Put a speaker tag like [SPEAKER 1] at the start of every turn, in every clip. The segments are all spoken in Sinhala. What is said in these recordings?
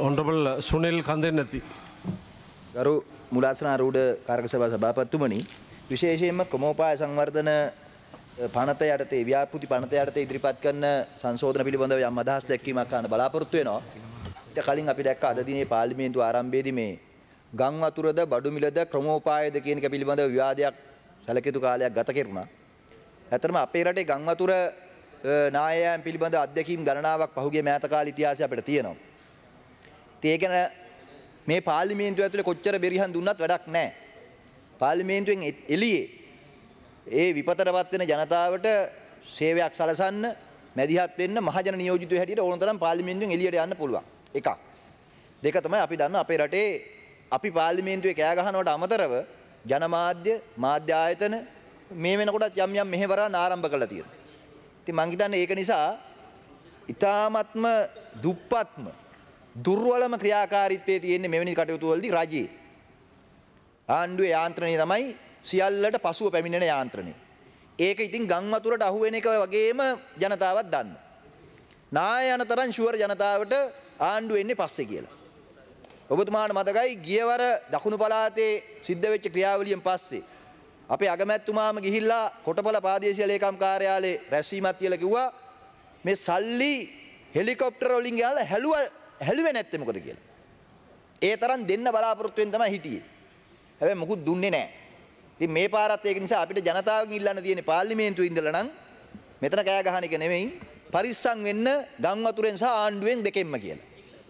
[SPEAKER 1] Honorable Sunil Kandenati.
[SPEAKER 2] ගරු මුලාසනාරූඪ කාරක සභා සභාපතිතුමනි විශේෂයෙන්ම ක්‍රමෝපාය සංවර්ධන පනත යටතේ ව්‍යාපෘති පනත යටතේ ඉදිරිපත් කරන සංශෝධන පිළිබඳව යම් අදහස් දැක්වීමක් කරන්න බලාපොරොත්තු වෙනවා. ඊට කලින් අපි දැක්ක අද දිනේ පාර්ලිමේන්තුව ආරම්භයේදී මේ ගම් වතුරද බඩු මිලද ක්‍රමෝපායද කියන එක පිළිබඳව විවාදයක් සැලකියුතු කාලයක් ගත කෙරුණා. ඇත්තටම අපේ රටේ ගම් වතුර නායයන් පිළිබඳ අත්දැකීම් ගණනාවක් පහුගිය මෑත කාල ඉතිහාසය අපිට තියෙනවා. ඒක ගැන මේ පාර්ලිමේන්තුව ඇතුලේ කොච්චර බෙරිහන් දුන්නත් වැඩක් නැහැ. පාර්ලිමේන්තුවෙන් එළියේ ඒ විපතටපත් වෙන ජනතාවට සේවයක් සලසන්න මැදිහත් වෙන්න මහජන නියෝජිතයෝ හැටියට ඕන තරම් පාර්ලිමේන්තුවෙන් එළියට යන්න පුළුවන්. එකක්. දෙක තමයි අපි දන්න අපේ රටේ අපි පාර්ලිමේන්තුවේ කෑ ගහනවට අමතරව ජනමාධ්‍ය මාධ්‍ය ආයතන මේ වෙනකොටත් යම් යම් මෙහෙවරන් ආරම්භ කළා තියෙනවා. ඉතින් මං හිතන්නේ ඒක නිසා ඊ타ත්ම දුප්පත්ම දුර්වලම ක්‍රියාකාරීත්වයේ තියෙන්නේ මෙවැනි කටයුතු වලදී රජයේ ආණ්ඩුවේ යාන්ත්‍රණය තමයි සියල්ලට පසුව පැමිණෙන යාන්ත්‍රණය. ඒක ඉතින් ගම් වතුරට අහු වෙන එක වගේම ජනතාවත් දන්නවා. නාය යන තරම් ෂුවර් ජනතාවට ආණ්ඩුව එන්නේ පස්සේ කියලා. ඔබතුමාට මතකයි ගියවර දකුණු පළාතේ සිද්ධ වෙච්ච ක්‍රියාවලියෙන් පස්සේ අපේ අගමැතිතුමාම ගිහිල්ලා කොටපල ප්‍රාදේශීය ලේකම් කාර්යාලයේ රැස්වීමක් කියලා කිව්වා මේ සල්ලි හෙලිකොප්ටර වලින් ගාලා හැලුවේ නැත්තේ මොකද කියලා. ඒ තරම් දෙන්න බලාපොරොත්තු වෙන තමයි හිටියේ. හැබැයි මොකුත් දුන්නේ නැහැ. ඉතින් මේ පාරත් ඒක නිසා අපිට ජනතාවගෙන් ඉල්ලන්න තියෙන්නේ පාර්ලිමේන්තුවේ ඉඳලා නම් මෙතන කෑ ගහන එක නෙමෙයි පරිස්සම් වෙන්න ගම් වතුරෙන් සහ ආණ්ඩුවෙන් දෙකෙන්ම කියලා.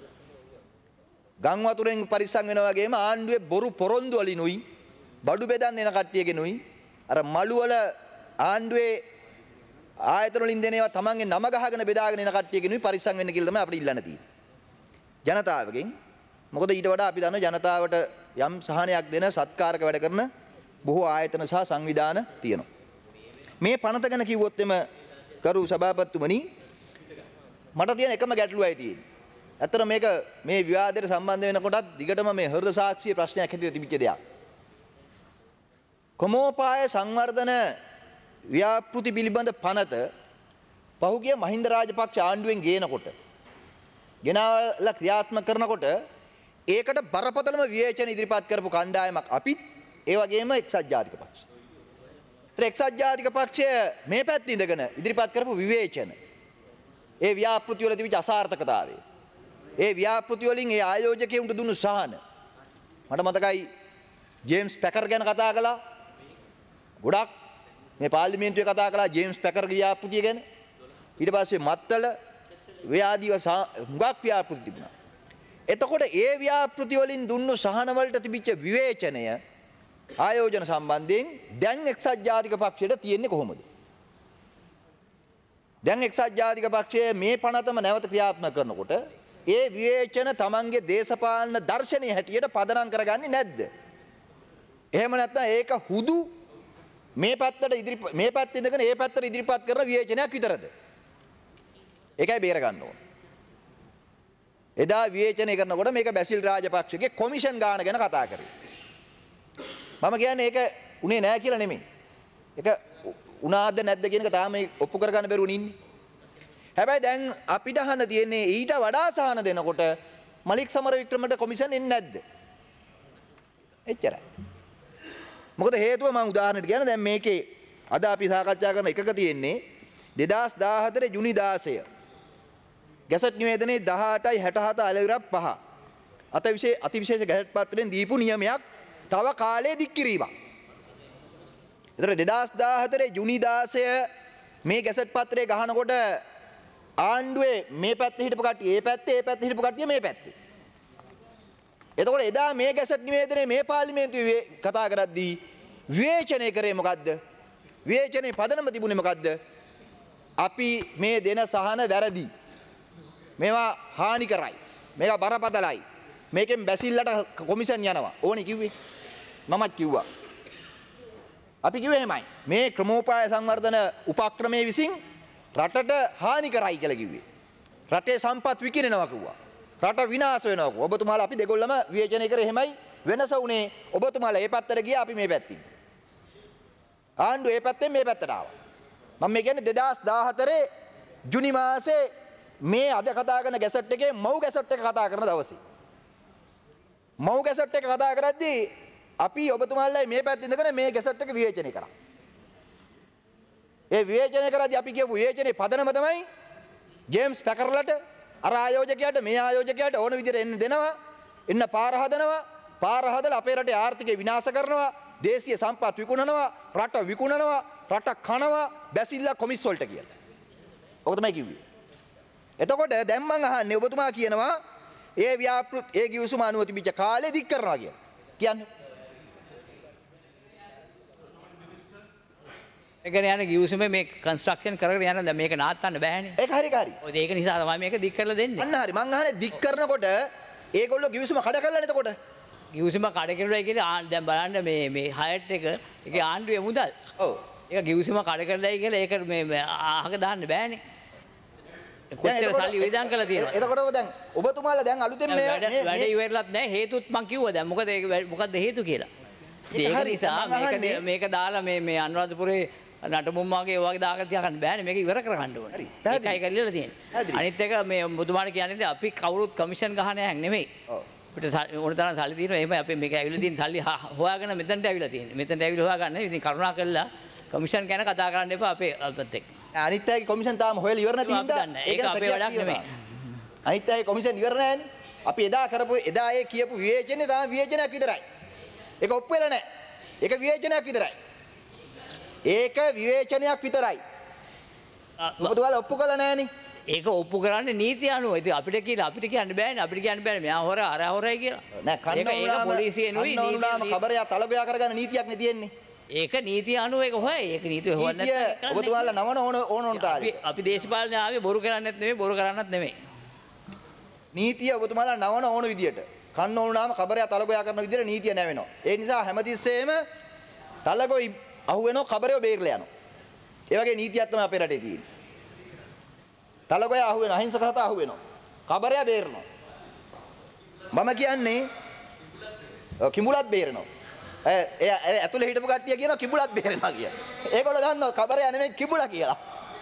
[SPEAKER 2] ගම් වතුරෙන් පරිස්සම් වෙනවා වගේම ආණ්ඩුවේ බොරු පොරොන්දු වලිනුයි බඩු බෙදන්න එන කට්ටියගෙනුයි අර මළු වල ආණ්ඩුවේ ආයතන වලින් දෙන ඒවා තමන්ගේ නම ගහගෙන බෙදාගෙන එන කට්ටියගෙනුයි පරිස්සම් වෙන්න කියලා තමයි අපිට ඉල්ලන්න තියෙන්නේ. ජනතාවගෙන් මොකද ඊට වඩා අපි දන්න ජනතාවට යම් සහනයක් දෙන සත්කාරක වැඩ කරන බොහෝ ආයතන සහ සංවිධාන තියෙනවා. මේ පනත ගැන කිව්වොත් එම කරු සභාපතිතුමනි මට තියෙන එකම ගැටලුවයි තියෙන්නේ. ඇත්තට මේක මේ විවාදයට සම්බන්ධ වෙනකොටත් දිගටම මේ හෘද සාක්ෂිය ප්‍රශ්නයක් හැටියට තිබිච්ච දෙයක්. ක්‍රමෝපාය සංවර්ධන ව්‍යාපෘති පිළිබඳ පනත පහුගිය මහින්ද රාජපක්ෂ ආණ්ඩුවෙන් ගේනකොට ගෙනාවලා ක්‍රියාත්මක කරනකොට ඒකට බරපතලම විවේචන ඉදිරිපත් කරපු කණ්ඩායමක් අපිත් ඒ වගේම එක්සත් ජාතික පක්ෂය. එක්සත් ජාතික පක්ෂය මේ පැත්තේ ඉඳගෙන ඉදිරිපත් කරපු විවේචන ඒ ව්‍යාපෘති වල තිබිච්ච අසාර්ථකතාවය ඒ ව්‍යාපෘති වලින් ඒ ආයෝජකයන්ට දුන්නු සහන මට මතකයි ජේම්ස් පැකර් ගැන කතා කළා ගොඩක් මේ පාර්ලිමේන්තුවේ කතා කළා ජේම්ස් පැකර්ගේ ව්‍යාපෘතිය ගැන ඊට පස්සේ මත්තල ව්‍යාධිව හුඟක් ව්‍යාපෘති තිබුණා. එතකොට ඒ ව්‍යාපෘති වලින් දුන්නු සහන වලට තිබිච්ච විවේචනය ආයෝජන සම්බන්ධයෙන් දැන් එක්සත් ජාතික පක්ෂයට තියෙන්නේ කොහොමද? දැන් එක්සත් ජාතික පක්ෂය මේ පනතම නැවත ක්‍රියාත්මක කරනකොට ඒ විවේචන තමන්ගේ දේශපාලන දර්ශනීය හැටියට පදනම් කරගන්නේ නැද්ද? එහෙම නැත්නම් ඒක හුදු මේ පැත්තට ඉඳගෙන ඒ පැත්තට ඉදිරිපත් කරන විවේචනයක් විතරද? ඒකයි බේර ගන්න ඕන. එදා විවේචනය කරනකොට මේක බැසිල් රාජපක්ෂගේ කොමිෂන් ගාන ගැන කතා කරේ. මම කියන්නේ ඒක උනේ නෑ කියලා නෙමෙයි. ඒක උනාද නැද්ද කියන එක තාම ඔප්පු කරගන්න බැරුව ඉන්නේ. හැබැයි දැන් අපිට අහන්න තියෙන්නේ ඊට වඩා සහන දෙනකොට මලික් සමරවික්‍රමට කොමිෂන් එන්නේ නැද්ද? එච්චරයි. මොකද හේතුව මම උදාහරණයක් කියන්න දැන් මේකේ අද අපි සාකච්ඡා කරන එකක තියෙන්නේ 2014 ජුනි 16 ගැසට් නිවේදනයේ 18/67 අලවිරක් 5 අතිවිශේෂ ගැසට් පත්‍රයෙන් දීපු නියමයක් තව කාලේ දික් කිරීමක්. ඒතර 2014 ජුනි 16 මේ ගැසට් පත්‍රය ගහනකොට ආණ්ඩුවේ මේ පැත්තේ හිටපු කට්ටිය ඒ පැත්තේ හිටපු කට්ටිය මේ පැත්තේ. එතකොට එදා මේ ගැසට් නිවේදනයේ මේ පාර්ලිමේන්තුවේ කතා කරද්දී විවේචනය කරේ මොකද්ද? විවේචනයේ පදනම තිබුණේ මොකද්ද? අපි මේ දෙන සහන වැරදි. මේවා හානි කරයි. මේවා බරපතලයි. මේකෙන් බැසිල්ලට කොමිෂන් යනවා. ඕනේ කිව්වේ. මමත් කිව්වා. අපි කිව්වේ එහෙමයි. මේ ක්‍රමෝපාය සංවර්ධන උපක්‍රමයේ විසින් රටට හානි කරයි කියලා කිව්වේ. රටේ සම්පත් විකිණෙනවා කිව්වා. රට විනාශ වෙනවා කිව්වා. ඔබතුමාලා අපි දෙගොල්ලම විවේචනය කරේ එහෙමයි. වෙනස උනේ ඔබතුමාලා ඒ පැත්තට ගියා අපි මේ පැත්තින්. ආණ්ඩුව ඒ පැත්තෙන් මේ පැත්තට ආවා. මම මේ කියන්නේ 2014 ජුනි මාසේ මේ අද කතා කරන ගැසට් එකේ මව් ගැසට් එක කතා කරන දවසේ. මව් ගැසට් එක කතා කරද්දී අපි ඔබතුමාලයි මේ පැත්තේ ඉඳගෙන මේ ගැසට් එක විවේචනය කරා. ඒ විවේචනය කරද්දී අපි කියපු විවේචනයේ පදනම තමයි ජේම්ස් පැකර්ලට අර ආයෝජකයාට මේ ආයෝජකයාට ඕන විදිහට එන්න දෙනවා. එන්න පාර හදනවා. පාර හදලා අපේ රටේ ආර්ථිකය විනාශ කරනවා. දේශීය සම්පත් විකුණනවා. රට විකුණනවා. රට කනවා. බැසිල්ලා කොමිස් වලට කියලා. ඔක තමයි කිව්වේ. එතකොට දැන් මං අහන්නේ ඔබතුමා කියනවා ඒ ගිවිසුම අනුව තිබිච්ච කාලේ දික් කරනවා කියලා. කියන්නේ
[SPEAKER 3] ඒකනේ යන ගිවිසුමේ මේ කන්ස්ට්‍රක්ෂන් කරගෙන යන දැන් මේක නවත්තන්න බෑනේ.
[SPEAKER 2] ඒක හරි.
[SPEAKER 3] ඔය ඒක නිසා තමයි මේක දික් කරලා දෙන්නේ.
[SPEAKER 2] අන්න හරි. මං අහන්නේ දික් කරනකොට ඒගොල්ලෝ ගිවිසුම කඩ කරලා එතකොට
[SPEAKER 3] ගිවිසුම කඩ කෙරුවා කියලා දැන් බලන්න මේ හයට් එක ඒකේ ආණ්ඩුවේ මුදල්.
[SPEAKER 2] ඔව්.
[SPEAKER 3] ඒක ගිවිසුම කඩ කරලායි කියලා ඒක මේ අහක දාන්න බෑනේ. කොච්චර සල්ලි වියදම් කරලා තියෙනවද?
[SPEAKER 2] එතකොට දැන් ඔබතුමාලා දැන් අලුතෙන් මේ
[SPEAKER 3] වැඩ ඉවරලත් නැහැ හේතුත් මං කිව්වා දැන් මොකද හේතු කියලා. ඒක නිසා මේක දාලා මේ අනුරාධපුරේ නටමුම්මාගේ ඒ වගේ දාගෙන තියාගන්න බෑනේ මේක ඉවර කරගන්න ඕනේ. ඒකයි කරලා තියෙන්නේ. අනිත් එක මේ මුතුමාට කියන්නේ අපි කවුරුත් කමිෂන් ගහන එකක් නෙමෙයි. ඔව්. අපිට ඕන තරම් සල්ලි තියෙනවා. එහෙම අපි මේක ඇවිල්ලා තියෙන සල්ලි හොයාගෙන මෙතනට ඇවිල්ලා තියෙන්නේ. මෙතනට ඇවිල්ලා හොයාගන්න. ඉතින් කරුණා කරලා කමිෂන් ගැන කතා කරන්න එපා අපේ අපත් එක්ක.
[SPEAKER 2] අනිත් අයගේ කොමිෂන් තාම හොයලා ඉවර නැති හින්දා
[SPEAKER 3] ඒක අපේ වැඩක් නෙමෙයි.
[SPEAKER 2] අනිත් අයගේ කොමිෂන් ඉවර නැහැනේ. අපි එදා ඒ කියපු විවේචනේ තාම විවේචනයක් විතරයි. ඒක ඔප්පු වෙලා නැහැ. ඒක විවේචනයක් විතරයි. ඒක විවේචනයක් විතරයි. ඔබතුමාලා ඔප්පු කළා නැහනේ.
[SPEAKER 3] ඒක ඔප්පු කරන්නේ නීතිය අනුව. ඉතින් අපිට කියන්න බෑනේ. අපිට කියන්න බෑනේ මෙයා හොර අර හොරයි කියලා.
[SPEAKER 2] නෑ
[SPEAKER 3] ඒක පොලිසියෙනුයි
[SPEAKER 2] නීතිය කබරයා තලගොයා කරගන්න නීතියක් නේ තියෙන්නේ.
[SPEAKER 3] ඒක නීතිය අනුව ඒක හොයයි. ඒක නීතිය හොයන්න නැත්නම්
[SPEAKER 2] ඔබතුමාලා නවන ඕන තාලේ.
[SPEAKER 3] අපි දේශපාලන ආවේ බොරු කරන්නත් නෙමෙයි බොරු කරන්නත් නෙමෙයි.
[SPEAKER 2] නීතිය ඔබතුමාලා නවන ඕන විදියට. කන්න ඕන නාම කබරයා තලගොයා කරන විදියට නීතිය නැවෙනවා. ඒ නිසා හැමතිස්සෙම තලගොයි අහු වෙනවා කබරයෝ බේරලා යනවා. ඒ වගේ නීතියක් තමයි අපේ රටේ තියෙන්නේ. තලගොයා අහු වෙනවා අහිංසක සතා අහු වෙනවා. කබරයා බේරනවා. මම කියන්නේ කිඹුලත් බේරනවා. ඇතුලේ හිටපු කට්ටිය කියනවා කිඹුලත් බේරනවා කියලා. ඒගොල්ලෝ දන්නවා කබරයා නෙමෙයි කිඹුලා කියලා.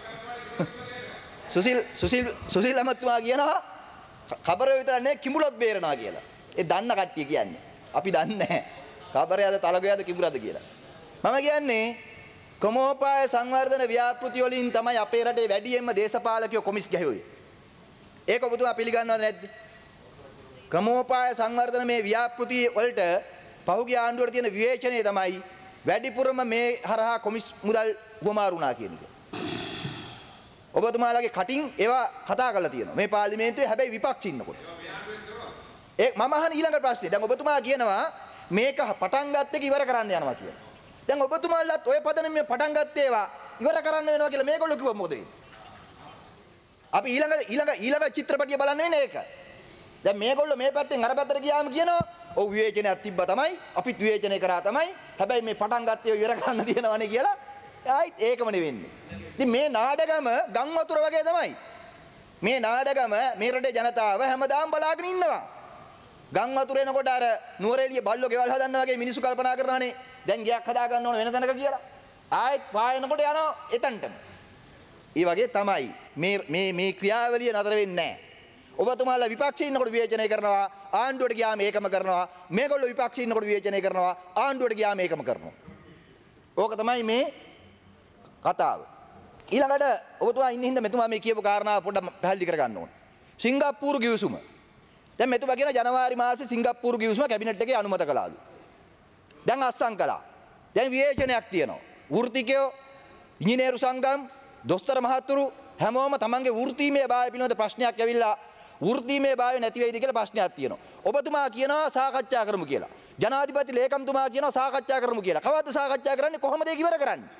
[SPEAKER 2] සුසිල් අමතුමා කියනවා කබරය විතර නෙමෙයි කිඹුලත් බේරනවා කියලා. ඒ දන්න කට්ටිය කියන්නේ. අපි දන්නේ නැහැ. කබරයාද තලගොයාද කිඹුලාද කියලා. මම කියන්නේ ක්‍රමෝපාය සංවර්ධන ව්‍යාපෘති වලින් තමයි අපේ රටේ වැඩියෙන්ම දේශපාලකයෝ කොමිස් ගැහුවේ. ඒක ඔබතුමා පිළිගන්නවද නැද්ද? ක්‍රමෝපාය සංවර්ධන මේ ව්‍යාපෘති වලට පහුගිය ආණ්ඩුවට තියෙන විවේචනය තමයි වැඩිපුරම මේ හරහා කොමිස් මුදල් ගොමාරුණා කියන එක. ඔබතුමාලගේ කටින් ඒවා කතා කරලා තියෙනවා. මේ පාර්ලිමේන්තුවේ හැබැයි විපක්ෂ ඉන්නකොට. මම අහන ඊළඟ ප්‍රශ්නේ දැන් ඔබතුමා කියනවා මේක පටන් ගත්ත එක ඉවර කරන්න යනවා කියලා. දැන් ඔබතුමාලත් ඔය පදනමේ පටන් ගත්ත ඒවා ඉවර කරන්න වෙනවා කියලා මේගොල්ලෝ කිව්වොත් මොකද වෙන්නේ? අපි ඊළඟ චිත්‍රපටිය බලන්න වෙන්නේ ඒක. දැන් මේගොල්ලෝ මේ පැත්තෙන් අර පැත්තට ගියාම කියනවා ඔව් විවේචනයක් තිබ්බා තමයි අපිත් විවේචනය කරා තමයි හැබැයි මේ පටන් ගත්තේ ඉවර කරන්න තියෙනවනේ කියලා ආයිත් ඒකම නෙවෙන්නේ. ඉතින් මේ නාඩගම ගම් වතුර වගේ තමයි. මේ නාඩගම මේ රටේ ජනතාව හැමදාම බලාගෙන ඉන්නවා. ගම් වතුර එනකොට අර නුවරඑළිය බල්ලෝ ගෙවල් හදන්න වගේ මිනිස්සු කල්පනා කරනවානේ දැන් ගයක් හදා ගන්න ඕන වෙන තැනක කියලා. ආයෙත් පායනකොට යනවා එතනටම. ඒ වගේ තමයි මේ ක්‍රියාවලිය නතර වෙන්නේ නැහැ. ඔබතුමාලා විපක්ෂයේ ඉන්නකොට විවේචනය කරනවා ආණ්ඩුවට ගියාම ඒකම කරනවා. මේගොල්ලෝ විපක්ෂයේ ඉන්නකොට විවේචනය කරනවා ආණ්ඩුවට ගියාම ඒකම කරනවා. ඕක තමයි මේ කතාව. ඊළඟට ඔබතුමා ඉන්න හින්දා මෙතුමා මේ කියපු කාරණාව පොඩ්ඩක් පැහැදිලි කරගන්න ඕන. සිංගප්පූරු ගිවිසුම. දැන් මෙතුමා කියන ජනවාරි මාසේ සිංගප්පූරු ගිවිසුම කැබිනට් එකේ අනුමත කළාලු. දැන් අස්සම් කළා. දැන් විවේචනයක් තියෙනවා. වෘත්තිකයෝ, ඉංජිනේරු සංගම්, දොස්තර මහතුරු හැමෝම තමන්ගේ වෘත්තීමේ භාවය පිළිබඳ ප්‍රශ්නයක් ඇවිල්ලා වෘත්තීමේ භාවය නැති වෙයිද කියලා ප්‍රශ්නයක් තියෙනවා. ඔබතුමා කියනවා සාකච්ඡා කරමු කියලා. ජනාධිපති ලේකම්තුමා කියනවා සාකච්ඡා කරමු කියලා. කවද්ද සාකච්ඡා කරන්නේ? කොහොමද ඒක ඉවර කරන්නේ?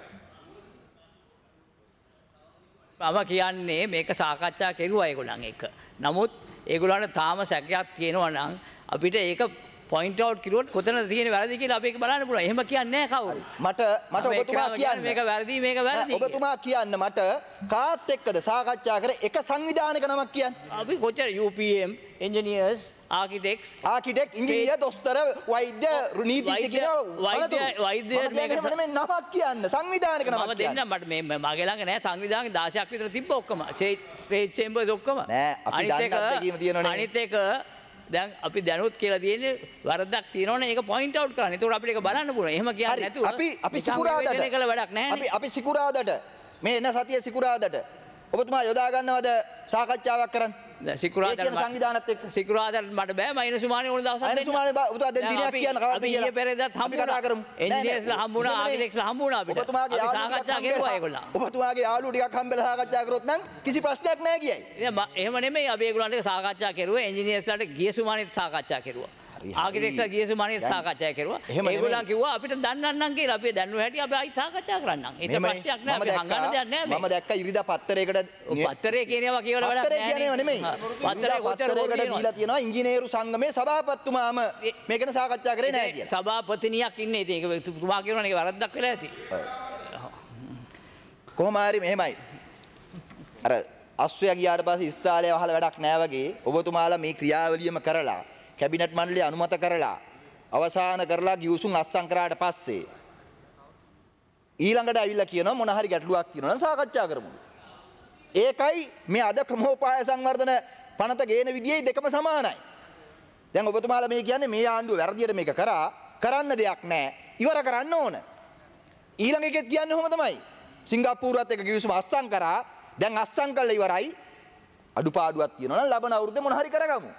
[SPEAKER 3] මම කියන්නේ මේක සාකච්ඡා කෙරුවා ඒගොල්ලන් එක්ක. නමුත් ඒගොල්ලන්ට තාම සැකයක් තියෙනවා නම් අපිට ඒක පොයින්ට් අවුට් කිරුවොත් කොතනද තියෙන වැරදි කියලා අපි ඒක බලන්න පුළුවන්. එහෙම කියන්නේ නැහැ කවුරු. මට
[SPEAKER 2] ඔබතුමා කියන්න
[SPEAKER 3] මේක වැරදි මේක වැරදි.
[SPEAKER 2] ඔබතුමා කියන්න මට කාත් එක්කද සාකච්ඡා කරේ එක සංවිධානයක නමක් කියන්න.
[SPEAKER 3] අපි කොච්චර UPM engineers, architects,
[SPEAKER 2] ආකිටෙක් ඉංජිනේර දොස්තර වෛද්‍ය නීතිඥ
[SPEAKER 3] වෛද්‍ය
[SPEAKER 2] නමක් කියන්න සංවිධානක
[SPEAKER 3] මම
[SPEAKER 2] නමක්
[SPEAKER 3] දෙන්න මට මේ මගේ ළඟ නෑ සංවිධානක 16ක් විතර තිබ්බ ඔක්කොම ස්ටේට් චේම්බර්ස් ඔක්කොම
[SPEAKER 2] නෑ අපි දන්නත් දෙකීම තියෙනවනේ
[SPEAKER 3] අනිත් එක දැන් අපි දැනුත් කියලා තියෙන්නේ වරදක් තියෙනවනේ ඒක පොයින්ට් අවුට් කරන්න. ඒකට අපිට ඒක බලන්න පුළුවන්. එහෙම කියන්නේ නැතුව
[SPEAKER 2] අපි සිකුරාදට
[SPEAKER 3] කළ වැඩක් නැහැ.
[SPEAKER 2] අපි සිකුරාදට මේ එන සතිය සිකුරාදට ඔබතුමා යොදා ගන්නවද සාකච්ඡාවක් කරන්න?
[SPEAKER 3] සිකුරාදට
[SPEAKER 2] සංවිධානත් එක්ක
[SPEAKER 3] සිකුරාදට මට බෑ මයිනස් සුමානේ ඕන දවසක් දෙන්න.
[SPEAKER 2] මයිනස් සුමානේ ඔබතුමා දැන් දිනයක් කියන්න කවද්ද
[SPEAKER 3] අපි ඊයේ පෙරේදත් හම්බුණා. එන්ජිනියර්ස්ලා හම්බුණා, ආකිටෙක්ට්ස්ලා හම්බුණා අපිට.
[SPEAKER 2] ඔබතුමාගේ
[SPEAKER 3] අපි සාකච්ඡා කරුවා ඒගොල්ලෝ.
[SPEAKER 2] ඔබතුමාගේ යාළුවෝ ටිකක් හම්බෙලා සාකච්ඡා කරොත් නම් කිසි ප්‍රශ්නයක් නැහැ කියයි.
[SPEAKER 3] එහෙම නෙමෙයි අපි ඒගොල්ලන්ට සාකච්ඡා කරුවා. එන්ජිනියර්ස්ලාට ගිය සුමානේත් සාකච්ඡා කරුවා. ආකිටෙක්ට්ලා ගිය සුමානේත් සාකච්ඡා කරුවා. ඒගොල්ලන් කිව්වා අපිට දන්නන්නම් කියලා. අපි දැන්නුව හැටි අපි ආයි සාකච්ඡා කරන්නම්. ඒක ප්‍රශ්නයක් නෑ. අපි හංගන්න දෙයක් නෑ මේ.
[SPEAKER 2] මම දැක්ක ඉරිදා පත්තරයකට
[SPEAKER 3] පත්තරේ කියනවා කියලා වැඩක් නෑ.
[SPEAKER 2] පත්තරේ කියනේව නෙමෙයි.
[SPEAKER 3] පත්තරේ කොච්චර
[SPEAKER 2] දීලා තියෙනවා ඉංජිනේරු සංගමේ සභාපතිතුමාම මේ ගැන සාකච්ඡා කරේ නැහැ කියලා.
[SPEAKER 3] සභාපතිනියක් ඉන්නේ. ඒක තුමා කියනවා නේ වරද්දක් වෙලා ඇති.
[SPEAKER 2] කොහොම හරි මෙහෙමයි. අර අස්වැය ගියාට පස්සේ ස්ථාලය වහලා වැඩක් නැහැ වගේ ඔබතුමාලා මේ ක්‍රියාවලියම කරලා කැබිනට් මණ්ඩලය අනුමත කරලා අවසන් කරලා ගිවිසුම් අත්සන් කරාට පස්සේ ඊළඟට ඇවිල්ලා කියනවා මොන හරි ගැටලුවක් තියෙනවා නම් සාකච්ඡා කරමු. ඒකයි මේ අද ක්‍රමෝපාය සංවර්ධන පනත ගේන විදියයි දෙකම සමානයි. දැන් ඔබතුමාලා මේ කියන්නේ මේ ආණ්ඩුව වැරදියට මේක කරා කරන්න දෙයක් නැහැ. ඉවර කරන්න ඕන. ඊළඟ එකෙත් කියන්නේ ඔහොම තමයි. සිංගප්පූරුවත් එක්ක කිවිසුම අස්සම් කරා. දැන් අස්සම් කළා ඉවරයි. අඩුපාඩුවක් තියෙනවා නම් ලබන අවුරුද්දේ මොන හරි කරගමු.